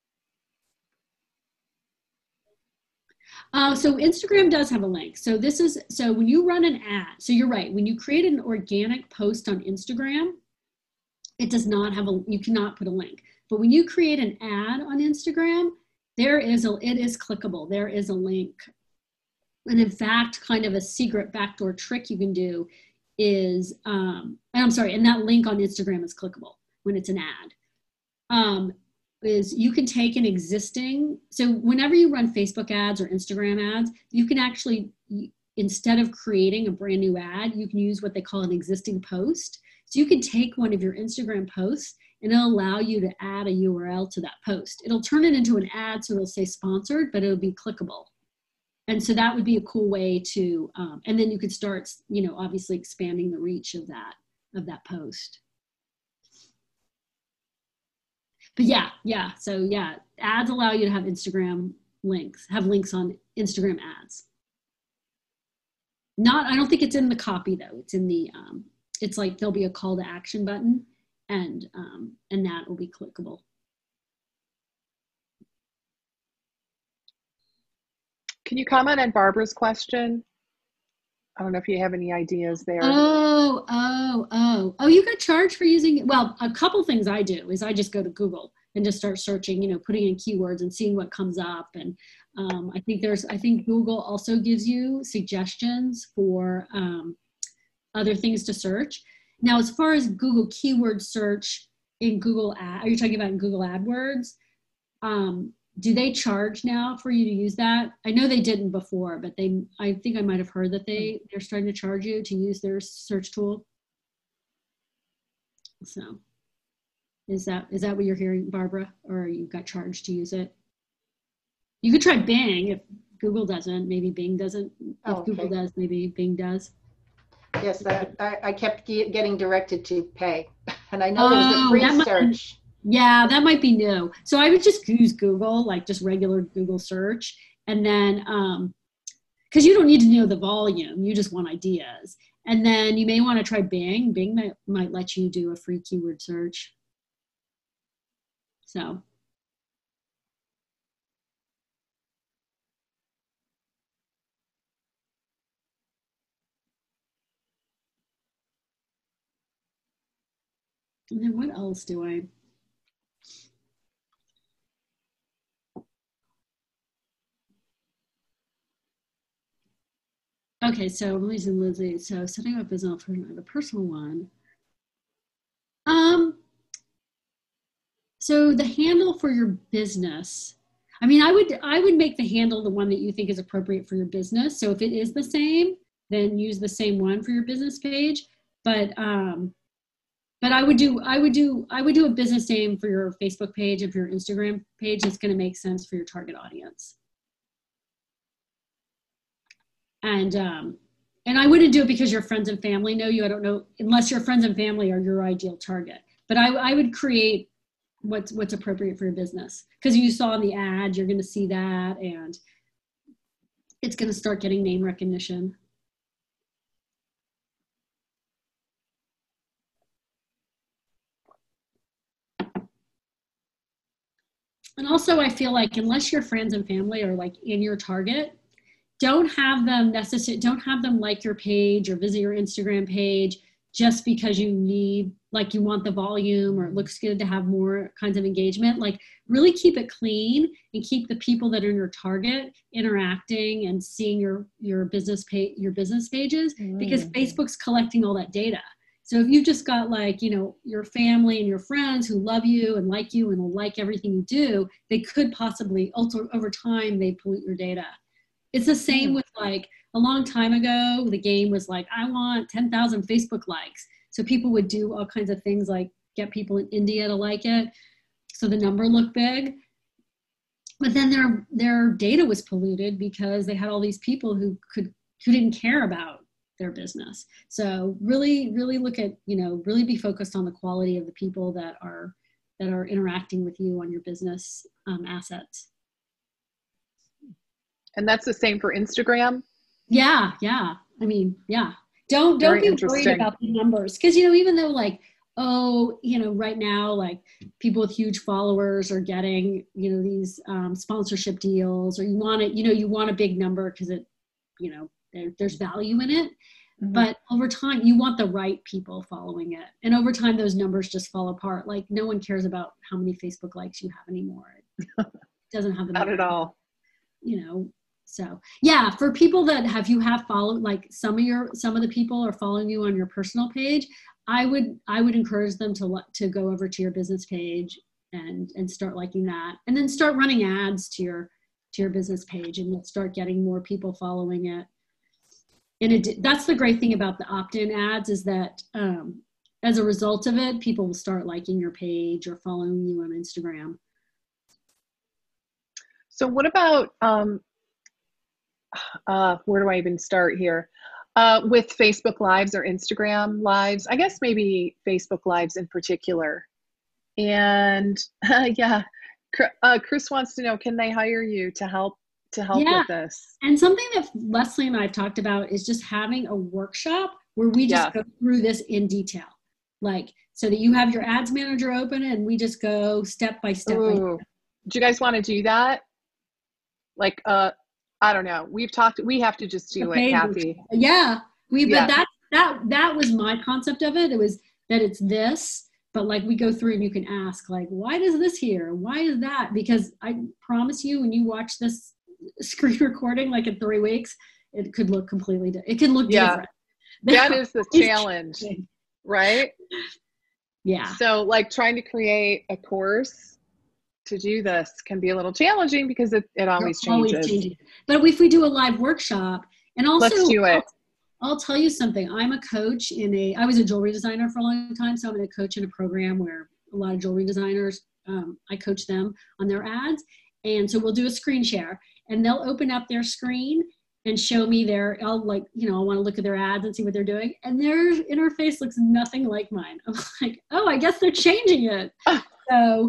Uh, so Instagram does have a link. So this is, so when you run an ad, so you're right, when you create an organic post on Instagram, it does not have a, you cannot put a link. But when you create an ad on Instagram, there is a, it is clickable. There is a link. And in fact, kind of a secret backdoor trick you can do is, um, and I'm sorry, and that link on Instagram is clickable when it's an ad. Um, is you can take an existing, so whenever you run Facebook ads or Instagram ads, you can actually, instead of creating a brand new ad, you can use what they call an existing post. So you can take one of your Instagram posts and it'll allow you to add a U R L to that post. It'll turn it into an ad, so it'll say sponsored, but it'll be clickable. And so that would be a cool way to, um, and then you could start, you know, obviously expanding the reach of that, of that post. But yeah, yeah, so yeah, ads allow you to have Instagram links, have links on Instagram ads. Not, I don't think it's in the copy though. It's in the, um, it's like there'll be a call to action button, and um, and that will be clickable. Can you comment on Barbara's question? I don't know if you have any ideas there. Oh, oh, oh, oh, you got charged for using it? Well, a couple things I do is I just go to Google and just start searching, you know, putting in keywords and seeing what comes up. And um, I think there's, I think Google also gives you suggestions for um, other things to search. Now, as far as Google keyword search in Google Ad, are you talking about in Google AdWords? Um, do they charge now for you to use that? I know they didn't before, but they, I think I might have heard that they, they're starting to charge you to use their search tool. So is that, is that what you're hearing, Barbara? Or you got charged to use it? You could try Bing if Google doesn't, maybe Bing doesn't. If Oh, okay. Google does, maybe Bing does. Yes, that, I, I kept ge- getting directed to pay. And I know there was a Oh, free that might- search. Yeah, that might be new. So I would just use Google, like just regular Google search. And then, um, because you don't need to know the volume, you just want ideas. And then you may want to try Bing. Bing might, might let you do a free keyword search. So. And then what else do I? Okay, so Louise and Lizzie. So setting up business for the personal one. Um. So the handle for your business. I mean, I would I would make the handle the one that you think is appropriate for your business. So if it is the same, then use the same one for your business page. But um, but I would do I would do I would do a business name for your Facebook page and for your Instagram page that's going to make sense for your target audience. And um, and I wouldn't do it because your friends and family know you. I don't know, unless your friends and family are your ideal target. But I, I would create what's what's appropriate for your business, because you saw in the ad, you're going to see that, and it's going to start getting name recognition. And also I feel like unless your friends and family are like in your target, don't have them necessarily, don't have them like your page or visit your Instagram page just because you need, like you want the volume or it looks good to have more kinds of engagement. Like really keep it clean and keep the people that are in your target interacting and seeing your, your business page, your business pages, mm. because Facebook's collecting all that data. So if you've just got like, you know, your family and your friends who love you and like you and will like everything you do, they could possibly also over time, they pollute your data. It's the same mm. with like a long time ago, the game was like, I want ten thousand Facebook likes. So people would do all kinds of things like get people in India to like it. So the number looked big. But then their their data was polluted because they had all these people who could who didn't care about their business. So really, really look at, you know, really be focused on the quality of the people that are that are interacting with you on your business um, assets. And that's the same for Instagram? Yeah, yeah. I mean, yeah. Don't don't Very be worried about the numbers. Because, you know, even though like, oh, you know, right now, like people with huge followers are getting, you know, these um, sponsorship deals, or you want it, you know, you want a big number because it, you know, there, there's value in it. Mm-hmm. But over time, you want the right people following it. And over time, those numbers just fall apart. Like no one cares about how many Facebook likes you have anymore. It doesn't have the Not at all. You know, so yeah, for people that have you have followed, like some of your some of the people are following you on your personal page, I would I would encourage them to to go over to your business page and and start liking that, and then start running ads to your to your business page, and you'll start getting more people following it. And it, that's the great thing about the opt-in ads is that um, as a result of it, people will start liking your page or following you on Instagram. So what about um, Uh, where do I even start here? Uh, with Facebook Lives or Instagram Lives, I guess maybe Facebook Lives in particular. And uh, yeah, uh, Chris wants to know, can they hire you to help to help yeah. with this? And something that Leslie and I have talked about is just having a workshop where we just yeah. go through this in detail. Like, so that you have your ads manager open and we just go step by step. Ooh. By step. Do you guys want to do that? Like, uh, I don't know. We've talked, we have to just do it, Kathy. Yeah. We, yeah. but that, that, that was my concept of it. It was that it's this, but like we go through and you can ask like, why does this here? Why is that? Because I promise you, when you watch this screen recording, like in three weeks, it could look completely different. It can look yeah. different. That is the challenge, right? Yeah. So like trying to create a course to do this can be a little challenging because it, it always changes. always changing. But if we do a live workshop, and also let's do it. I'll, I'll tell you something. I'm a coach in a, I was a jewelry designer for a long time. So I'm a coach in a program where a lot of jewelry designers, um, I coach them on their ads. And so we'll do a screen share and they'll open up their screen and show me their, I'll like, you know, I want to look at their ads and see what they're doing. And their interface looks nothing like mine. I'm like, oh, I guess they're changing it. So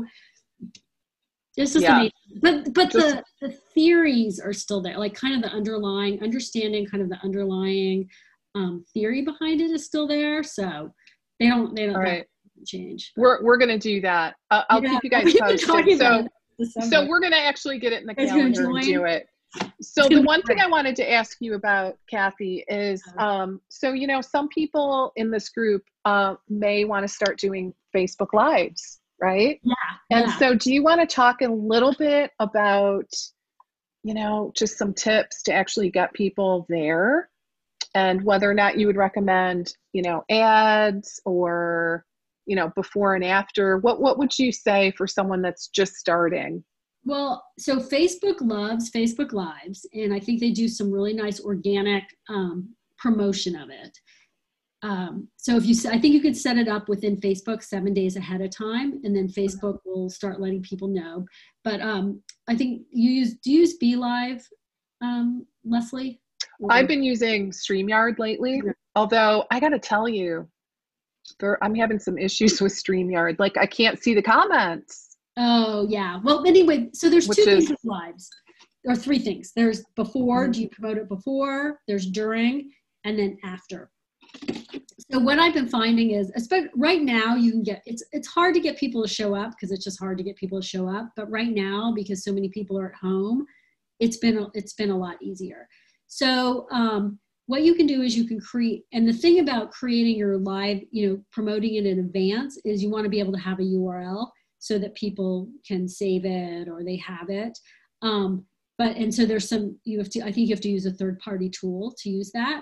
it's just yeah. amazing. But but just, the, the theories are still there, like kind of the underlying understanding, kind of the underlying um, theory behind it is still there. So they don't they don't, right. don't change. We're we're gonna do that. Uh, I'll yeah. keep you guys posted. So so we're gonna actually get it in the calendar and do it. So the one thing I wanted to ask you about, Kathy, is um, so you know some people in this group uh, may want to start doing Facebook Lives. Right? Yeah. And yeah. so do you want to talk a little bit about, you know, just some tips to actually get people there and whether or not you would recommend, you know, ads or, you know, before and after? What, what would you say for someone that's just starting? Well, so Facebook loves Facebook Lives, and I think they do some really nice organic um, promotion of it. Um, so if you, I think you could set it up within Facebook seven days ahead of time, and then Facebook will start letting people know. But um, I think you use, do you use BeLive, um, Leslie? Or? I've been using StreamYard lately, yeah. although I got to tell you, there, I'm having some issues with StreamYard. Like I can't see the comments. Oh yeah. Well, anyway, so there's Which two is, things with lives. There are three things. There's before, mm-hmm. do you promote it before? There's during, and then after. So what I've been finding is, especially right now, you can get, it's it's hard to get people to show up because it's just hard to get people to show up. But right now, because so many people are at home, it's been, it's been a lot easier. So um, what you can do is you can create, and the thing about creating your live, you know, promoting it in advance is you want to be able to have a U R L so that people can save it or they have it. Um, but, and so there's some, you have to, I think you have to use a third party tool to use that.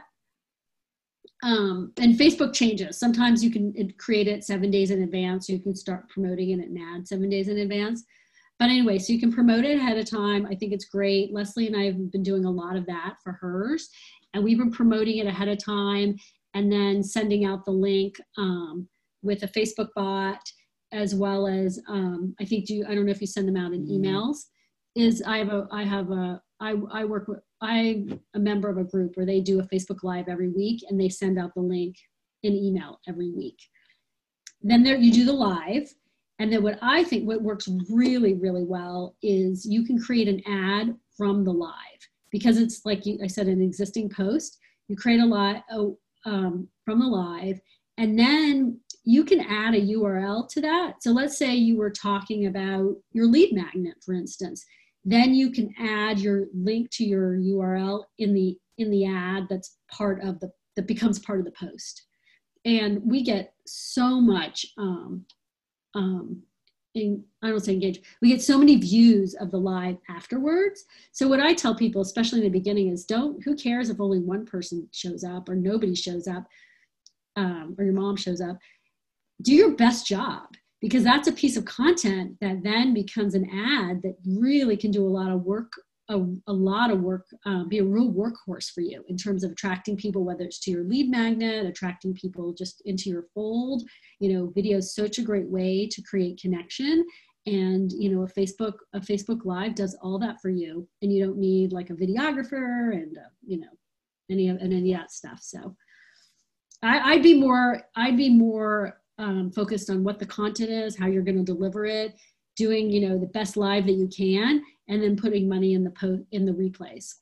Um, and Facebook changes. Sometimes you can create it seven days in advance. So you can start promoting it and ad seven days in advance. But anyway, so you can promote it ahead of time. I think it's great. Leslie and I have been doing a lot of that for hers. And we've been promoting it ahead of time and then sending out the link um, with a Facebook bot, as well as um, I think you, I don't know if you send them out in emails, is I have a, I have a, I, I work with, I'm a member of a group where they do a Facebook Live every week and they send out the link in email every week. Then there you do the live. And then what I think, what works really, really well is you can create an ad from the live because it's like you, I said, an existing post. You create a live oh, um, from the live, and then you can add a U R L to that. So let's say you were talking about your lead magnet, for instance. Then you can add your link to your U R L in the in the ad that's part of the that becomes part of the post. And we get so much um, um, in, I don't say engage. We get so many views of the live afterwards. So what I tell people, especially in the beginning, is don't. Who cares if only one person shows up or nobody shows up, um, or your mom shows up? Do your best job. Because that's a piece of content that then becomes an ad that really can do a lot of work, a, a lot of work, uh, be a real workhorse for you in terms of attracting people, whether it's to your lead magnet, attracting people just into your fold. You know, video is such a great way to create connection. And, you know, a Facebook, a Facebook Live does all that for you. And you don't need like a videographer and, uh, you know, any of, and any of that stuff. So I, I'd be more, I'd be more, Um, focused on what the content is, how you're going to deliver it, doing, you know, the best live that you can, and then putting money in the po- in the replays.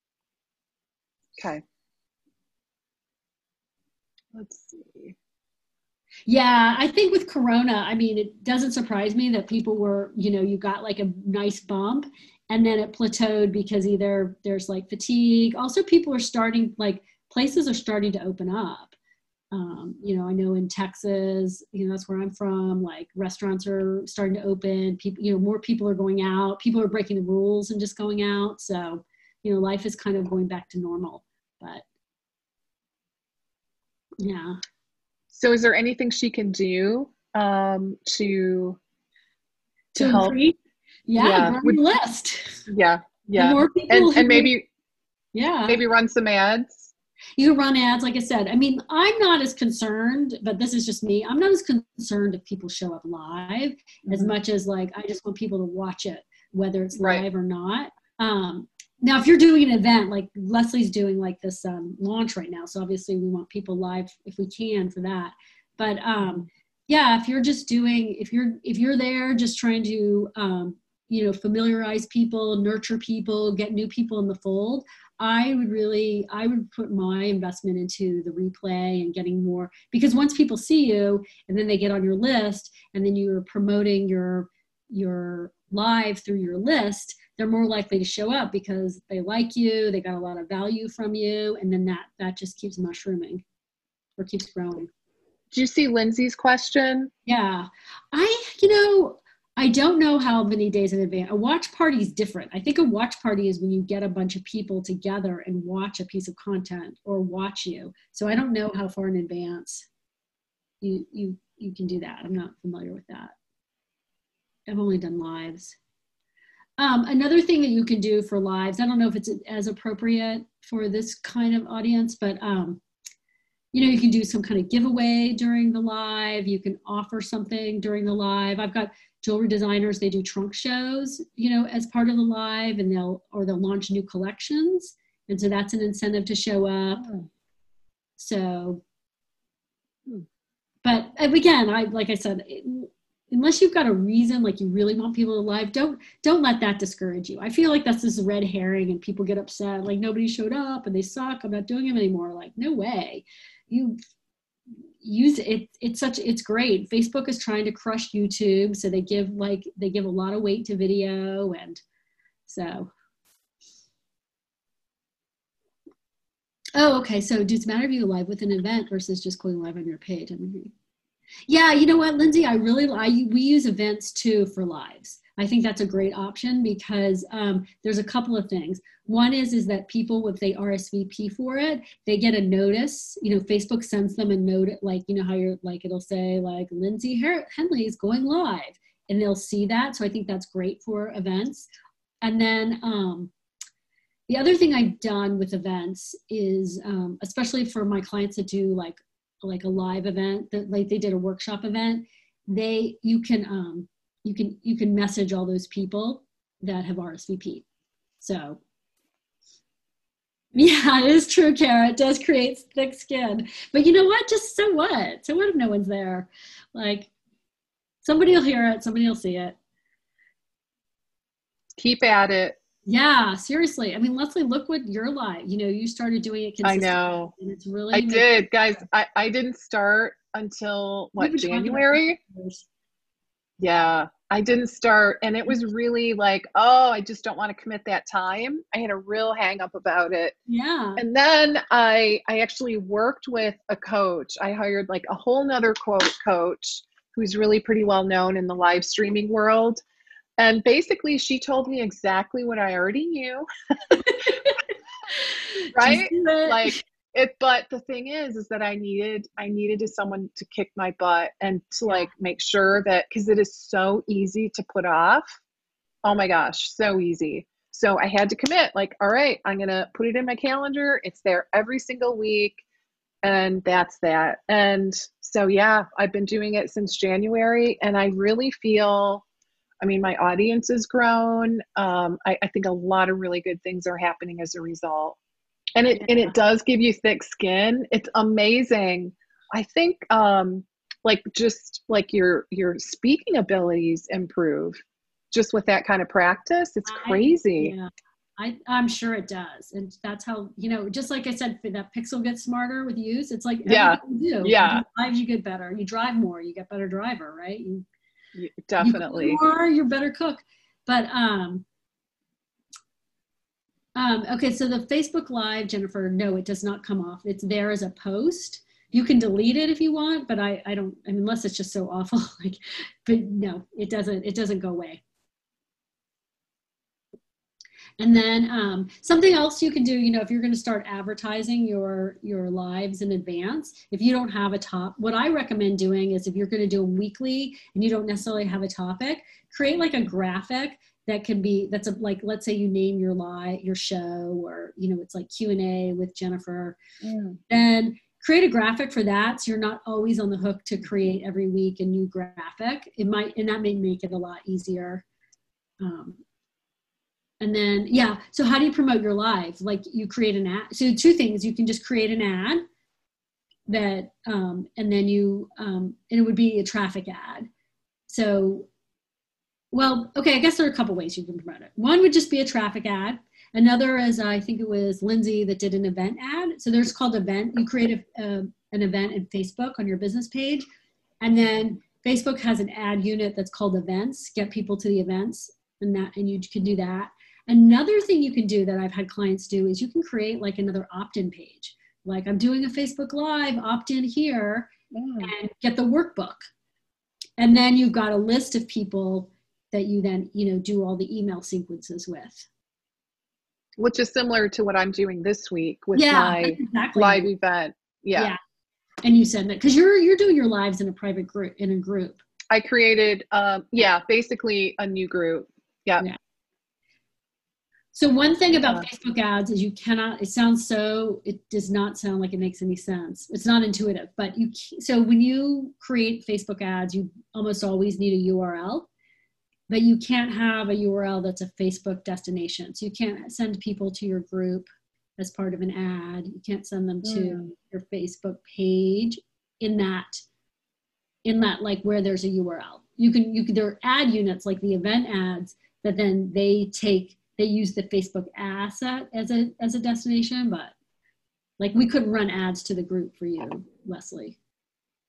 Okay. Let's see. Yeah, I think with Corona, I mean, it doesn't surprise me that people were, you know, you got like a nice bump and then it plateaued because either there's like fatigue. Also, people are starting, like places are starting to open up. Um, you know, I know in Texas, you know, that's where I'm from, like restaurants are starting to open, people, you know, more people are going out, people are breaking the rules and just going out. So, you know, life is kind of going back to normal, but yeah. So is there anything she can do um, to, to, To help? increase? Yeah, Yeah. grow Would- your list. Yeah. The Yeah. more people And, who- and maybe, yeah. maybe run some ads. You run ads, like I said. I mean, I'm not as concerned, but this is just me. I'm not as concerned if people show up live mm-hmm. as much as like, I just want people to watch it, whether it's live right. or not. Um, now, if you're doing an event, like Leslie's doing like this um, launch right now, so obviously we want people live if we can for that. But um, yeah, if you're just doing, if you're, if you're there just trying to, um, you know, familiarize people, nurture people, get new people in the fold, I would really, I would put my investment into the replay and getting more, because once people see you and then they get on your list and then you're promoting your, your live through your list, they're more likely to show up because they like you, they got a lot of value from you. And then that, that just keeps mushrooming or keeps growing. Do you see Lindsay's question? Yeah, I, you know, I don't know how many days in advance. A watch party is different. I think a watch party is when you get a bunch of people together and watch a piece of content or watch you. So I don't know how far in advance you you you can do that. I'm not familiar with that. I've only done lives. Um, another thing that you can do for lives, I don't know if it's as appropriate for this kind of audience, but um, you know, you can do some kind of giveaway during the live. You can offer something during the live. I've got jewelry designers, they do trunk shows, you know, as part of the live, and they'll, or they'll launch new collections. And so that's an incentive to show up. Oh. So, but again, I, like I said, it, unless you've got a reason, like you really want people to live, don't, don't let that discourage you. I feel like that's this red herring and people get upset, like nobody showed up and they suck, I'm not doing them anymore. Like, no way. You, use it. It's such, it's great. Facebook is trying to crush YouTube. So they give like, they give a lot of weight to video. And so. Oh, okay. So does it matter if you go live with an event versus just going live on your page? I mean, yeah, you know what, Lindsay, I really, I, we use events too for lives. I think that's a great option because um, there's a couple of things. One is, is that people, if they R S V P for it, they get a notice, you know, Facebook sends them a note, like, you know, how you're like, it'll say like Lindsay Henley is going live and they'll see that. So I think that's great for events. And then um, the other thing I've done with events is, um, especially for my clients that do like, like a live event, that like they did a workshop event, they, you can, um, you can, you can message all those people that have R S V P. So yeah, it is true, Kara. It does create thick skin. But you know what? Just so what? So what if no one's there? Like somebody will hear it, somebody will see it. Keep at it. Yeah, seriously. I mean, Leslie, look what you're like. You know, you started doing it consistently. I know. And it's really I did, guys. I, I didn't start until what, January? Yeah, I didn't start. And it was really like, oh, I just don't want to commit that time. I had a real hang up about it. Yeah. And then I I actually worked with a coach. I hired like a whole nother quote coach who's really pretty well known in the live streaming world. And basically she told me exactly what I already knew. Right? Like it, but the thing is, is that I needed, I needed someone to kick my butt and to like make sure that, cause it is so easy to put off. Oh my gosh, so easy. So I had to commit, like, all right, I'm going to put it in my calendar. It's there every single week. And that's that. And so, yeah, I've been doing it since January and I really feel, I mean, my audience has grown. Um, I, I think a lot of really good things are happening as a result. And it, yeah. and it does give you thick skin. It's amazing. I think um, like just like your, your speaking abilities improve just with that kind of practice. It's crazy. I, yeah. I, I'm sure it does. And that's how, you know, just like I said, that pixel gets smarter with use. It's like, yeah, you do. yeah. You drive, you get better. You drive more, you get better driver, right? You, Definitely. You are, you're better cook. But, um, um, okay. So the Facebook Live, Jennifer, no, it does not come off. It's there as a post. You can delete it if you want, but I, I don't, I mean, unless it's just so awful, like, but no, it doesn't, it doesn't go away. And then um, something else you can do, you know, if you're going to start advertising your, your lives in advance, if you don't have a top, what I recommend doing is if you're going to do them weekly and you don't necessarily have a topic, create like a graphic that can be, that's a, like, let's say you name your live, your show, or, you know, it's like Q and A with Jennifer. Mm. Then create a graphic for that. So you're not always on the hook to create every week a new graphic. It might, and that may make it a lot easier. Um, And then, yeah, so how do you promote your live? Like you create an ad. So two things, you can just create an ad that, um, and then you, um, and it would be a traffic ad. So, well, okay, I guess there are a couple ways you can promote it. One would just be a traffic ad. Another is, I think it was Lindsay that did an event ad. So there's called event. You create a, a, an event in Facebook on your business page. And then Facebook has an ad unit that's called events, get people to the events, and that, and you can do that. Another thing you can do that I've had clients do is you can create like another opt-in page. Like I'm doing a Facebook Live, opt in here mm. and get the workbook. And then you've got a list of people that you then, you know, do all the email sequences with. Which is similar to what I'm doing this week with yeah, my exactly. live event. Yeah. yeah. And you said that because you're, you're doing your lives in a private group, in a group. I created, um, yeah, basically a new group. Yeah. yeah. So one thing about yeah. Facebook ads is you cannot, it sounds so, it does not sound like it makes any sense. It's not intuitive, but you, so when you create Facebook ads, you almost always need a U R L, but you can't have a U R L that's a Facebook destination. So you can't send people to your group as part of an ad. You can't send them to mm. your Facebook page in that, in that like where there's a U R L. You can, you can, there are ad units like the event ads that then they take, they use the Facebook asset as a as a destination, but like we couldn't run ads to the group for you, Leslie.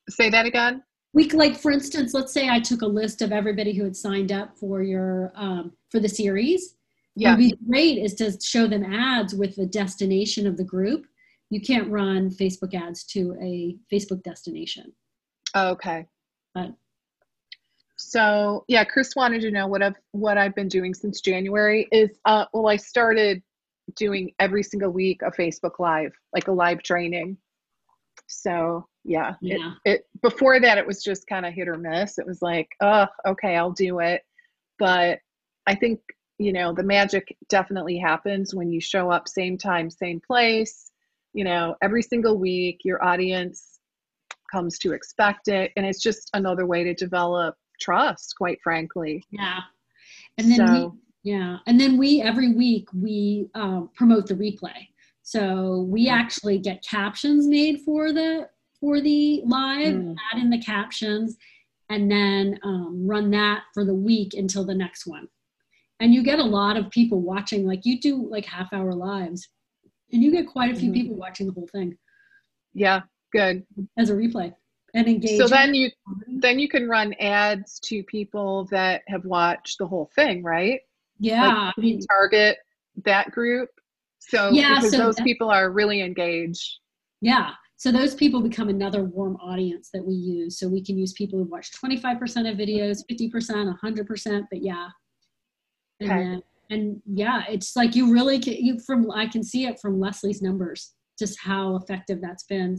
Say that again. We could, like, for instance, let's say I took a list of everybody who had signed up for your um, for the series. Yeah. What would be great is to show them ads with the destination of the group. You can't run Facebook ads to a Facebook destination. Okay. But so yeah, Chris wanted to know what I've what I've been doing since January is uh well, I started doing every single week a Facebook Live, like a live training. So yeah, yeah, it, it before that it was just kind of hit or miss. It was like, oh, okay, I'll do it. But I think, you know, the magic definitely happens when you show up same time, same place, you know, every single week. Your audience comes to expect it. And it's just another way to develop trust, quite frankly. yeah. And then So, we, yeah, and then we every week we um, promote the replay. So we actually get captions made for the for the live, Mm. add in the captions, and then um, run that for the week until the next one. And you get a lot of people watching. Like, you do like half hour lives, and you get quite a few Mhm. people watching the whole thing yeah, good. as a replay and engaging. So then you then you can run ads to people that have watched the whole thing, right? yeah, I mean, Target that group. So Yeah, because so those that- people are really engaged. yeah. So those people become another warm audience that we use. So we can use people who watch twenty-five percent of videos, fifty percent, one hundred percent, but yeah. And Okay. then, and yeah, it's like you really can, you from, I can see it from Leslie's numbers, just how effective that's been.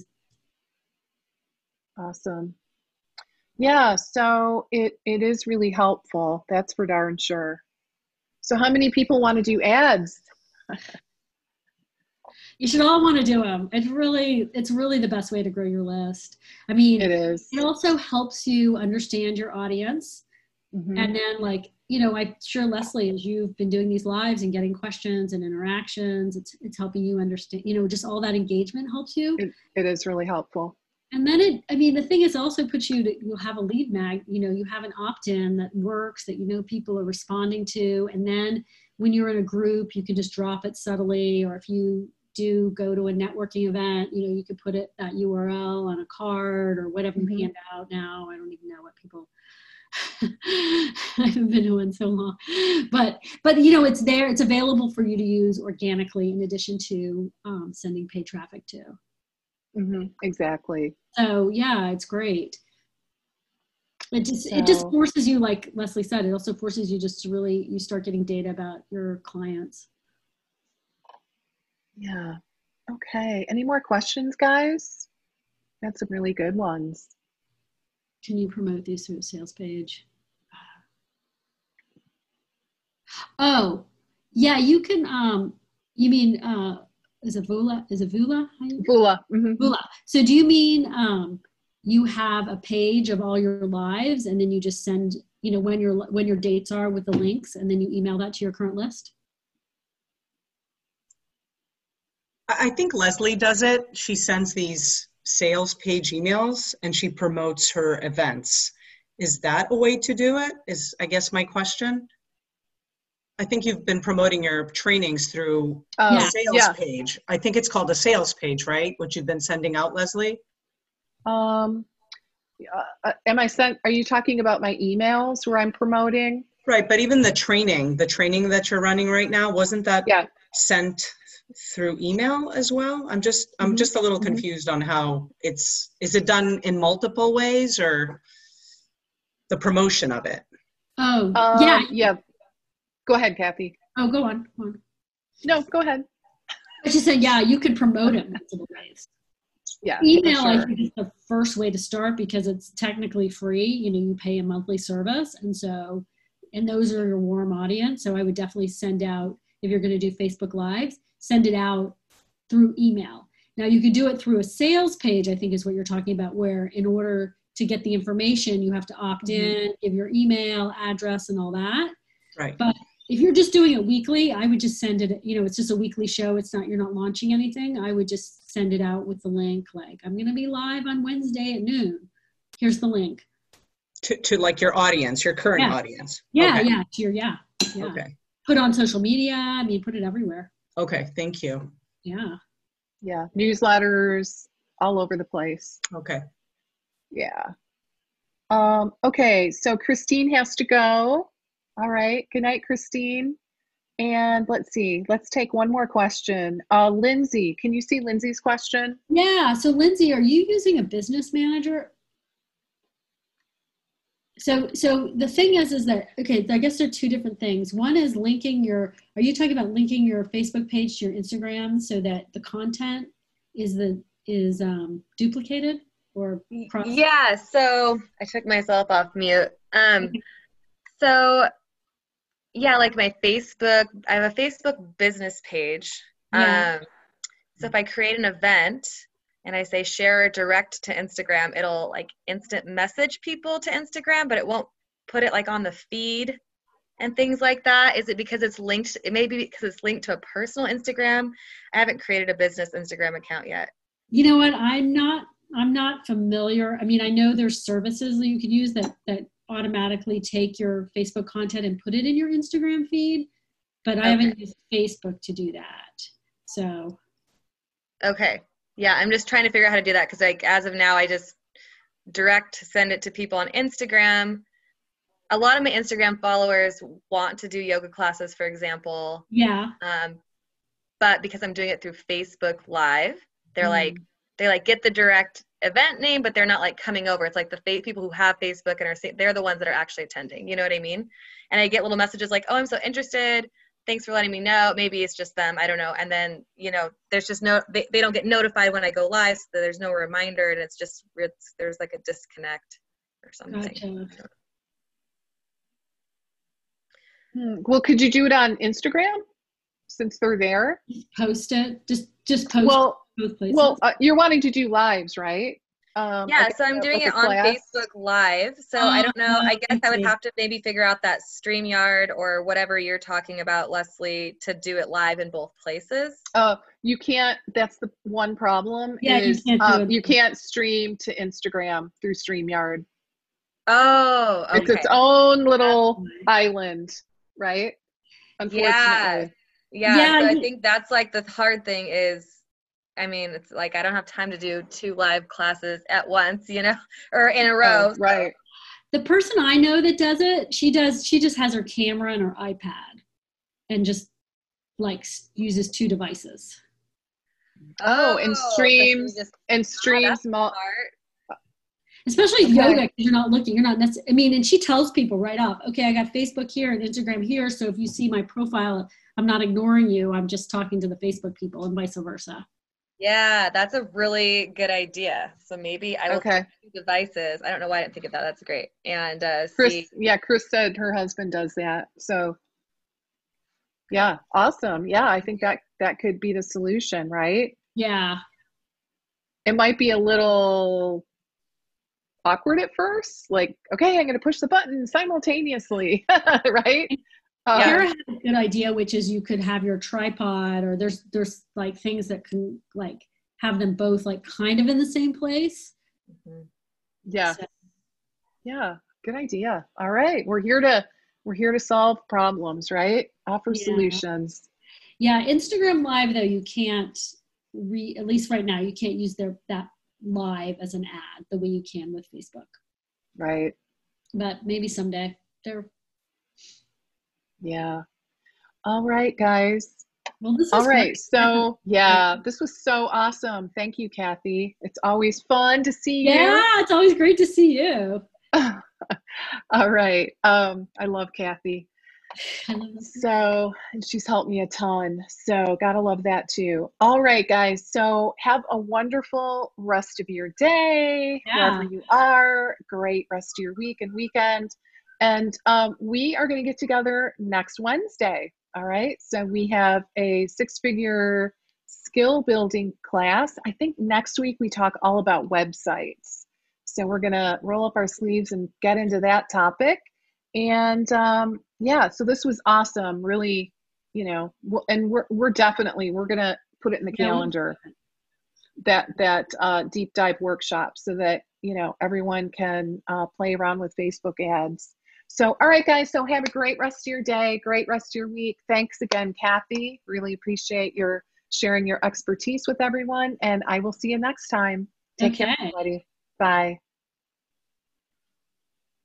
Awesome. Yeah, so it it is really helpful. That's for darn sure. So how many people want to do ads? You should all want to do them. It's really, it's really the best way to grow your list. I mean, It is. it also helps you understand your audience. Mhm. And then, like, you know, I'm sure, Leslie, as you've been doing these lives and getting questions and interactions, it's it's helping you understand, you know, just all that engagement helps you. It, it is really helpful. And then it, I mean, the thing is, also puts you to, you'll have a lead mag, you know, you have an opt-in that works, that, you know, people are responding to. And then when you're in a group, you can just drop it subtly. Or if you do go to a networking event, you know, you could put it, that U R L on a card or whatever Mhm. you hand out now. I don't even know what people, I haven't been to one so long, but, but, you know, it's there, it's available for you to use organically in addition to um, sending paid traffic to. Mhm. Exactly. So yeah, it's great. It just, it just So- forces you, like Leslie said, it also forces you just to really, you start getting data about your clients. Yeah. Okay. Any more questions, guys? That's some really good ones. Can you promote these through a sales page? Oh, yeah, you can, um, you mean, uh, is it Vula? Is it Vula? How you- Vula. Mhm. Vula. So do you mean, um, you have a page of all your lives and then you just send, you know, when your, when your dates are with the links, and then you email that to your current list? I I think Leslie does it. She sends these sales page emails and she promotes her events. Is that a way to do it? Is, I guess, my question. I think you've been promoting your trainings through Oh, a sales yeah. page. I think it's called a sales page, right? What you've been sending out, Leslie? Um, uh, am I sent? Are you talking about my emails where I'm promoting? Right, but even the training, the training that you're running right now, wasn't that Yeah. sent through email as well? I'm just, I'm Mhm, just a little mhm. confused on how it's, is it done in multiple ways or the promotion of it? Oh, Um, yeah. Yeah. Go ahead, Kathy. Oh, go on. Go on. No, go ahead. I just said, yeah, you could promote it multiple ways. Yeah. for Email, I sure. think, is the first way to start because it's technically free. You know, you pay a monthly service. And so, and those are your warm audience. So I would definitely send out, if you're going to do Facebook Lives, send it out through email. Now you could do it through a sales page, I think is what you're talking about, where in order to get the information, you have to opt in, give your email address and all that. Right. But if you're just doing it weekly, I would just send it, you know, it's just a weekly show. It's not, you're not launching anything. I would just send it out with the link, like, I'm going to be live on Wednesday at noon. Here's the link. To, to like your audience, your current Yeah. audience. Yeah, Okay. yeah, to your, yeah, yeah. Okay. Put on social media. I mean, put it everywhere. Okay. Thank you. Yeah. Yeah. Newsletters all over the place. Okay. Yeah. Um, okay, so Christine has to go. All right. Good night, Christine. And let's see, let's take one more question. Uh, Lindsay, can you see Lindsay's question? Yeah. So Lindsay, are you using a business manager? So, so the thing is, is that, okay, I guess there are two different things. One is linking your, are you talking about linking your Facebook page to your Instagram so that the content is the, is um, duplicated or cross? Yeah, so I took myself off mute. Um, so yeah, like my Facebook, I have a Facebook business page. Yeah. Um, so if I create an event and I say share direct to Instagram, it'll like instant message people to Instagram, but it won't put it like on the feed and things like that. Is it because it's linked? It may be because it's linked to a personal Instagram. I haven't created a business Instagram account yet. You know what? I'm not, I'm not familiar. I mean, I know there's services that you could use that, that automatically take your Facebook content and put it in your Instagram feed, but I Okay. haven't used Facebook to do that. So. Okay. Yeah, I'm just trying to figure out how to do that because like as of now, I just direct send it to people on Instagram. A lot of my Instagram followers want to do yoga classes, for example. Yeah. Um, but because I'm doing it through Facebook Live, they're Mm. like, they like get the direct event name, but they're not like coming over. It's like the fa- people who have Facebook and are, sa- they're the ones that are actually attending. You know what I mean? And I get little messages like, oh, I'm so interested. Thanks for letting me know. Maybe it's just them. I don't know. And then, you know, there's just no, they, they don't get notified when I go live. So there's no reminder. And it's just, it's, there's like a disconnect or something. Gotcha. Hmm. Well, could you do it on Instagram since they're there? Just post it. Just, just post Well, both places. well, uh, you're wanting to do lives, right? Um, Yeah, like so I'm a- doing like it a on class? Facebook Live. So I don't know. I Oh, guess I would see. have to maybe figure out that StreamYard or whatever you're talking about, Leslie, to do it live in both places. Uh, you can't. That's the one problem. Yeah, you is, can't do uh, it. You can't stream to Instagram through StreamYard. Oh, okay. It's its own little island, right? Yeah. Unfortunately. Yeah. Yeah, So I you- think that's like the hard thing is, I mean, it's like I don't have time to do two live classes at once, you know, or in a row. Oh, right. The person I know that does it, she does, she just has her camera and her iPad and just like s- uses two devices. Oh, and so she streams just- and oh, streams. that's mul- smart. Especially Okay. yoga, because you're not looking, you're not necessarily, I mean, and she tells people right off, okay, I got Facebook here and Instagram here. So if you see my profile, I'm not ignoring you. I'm just talking to the Facebook people and vice versa. Yeah, that's a really good idea. So maybe I will Okay. take two devices. I don't know why I didn't think of that. That's great. And uh, Chris, see. yeah, Chris said her husband does that. So, yeah, awesome. Yeah, I think that that could be the solution, right? Yeah. It might be a little awkward at first, like, okay, I'm going to push the button simultaneously, right? Uh, Kara had a good idea, which is you could have your tripod or there's, there's like things that can like have them both like kind of in the same place. Mhm. yeah, So- yeah, good idea. All right, we're here to we're here to solve problems, right? Offer Yeah. solutions. Yeah, Instagram Live though you can't re at least right now you can't use their that live as an ad the way you can with Facebook. Right. But maybe someday. They're Yeah. All right, guys. well this is All right. great. So, yeah, this was so awesome. Thank you, Kathy. It's always fun to see you. Yeah, it's always great to see you. All right. Um, I love Kathy. I love this. So, and she's helped me a ton. So, gotta love that too. All right, guys. So, have a wonderful rest of your day, Yeah. wherever you are. Great rest of your week and weekend. And um, we are going to get together next Wednesday. All right. So, we have a six figure skill building class. I think next week we talk all about websites. So, we're going to roll up our sleeves and get into that topic. And um, yeah, so this was awesome. Really, you know, w- and we're we're definitely we're gonna put it in the Yeah, we'll- calendar that that uh, deep dive workshop so that you know everyone can uh, play around with Facebook ads. So, all right, guys. So have a great rest of your day, great rest of your week. Thanks again, Kathy. Really appreciate your sharing your expertise with everyone, and I will see you next time. Take care, Okay. everybody. Bye.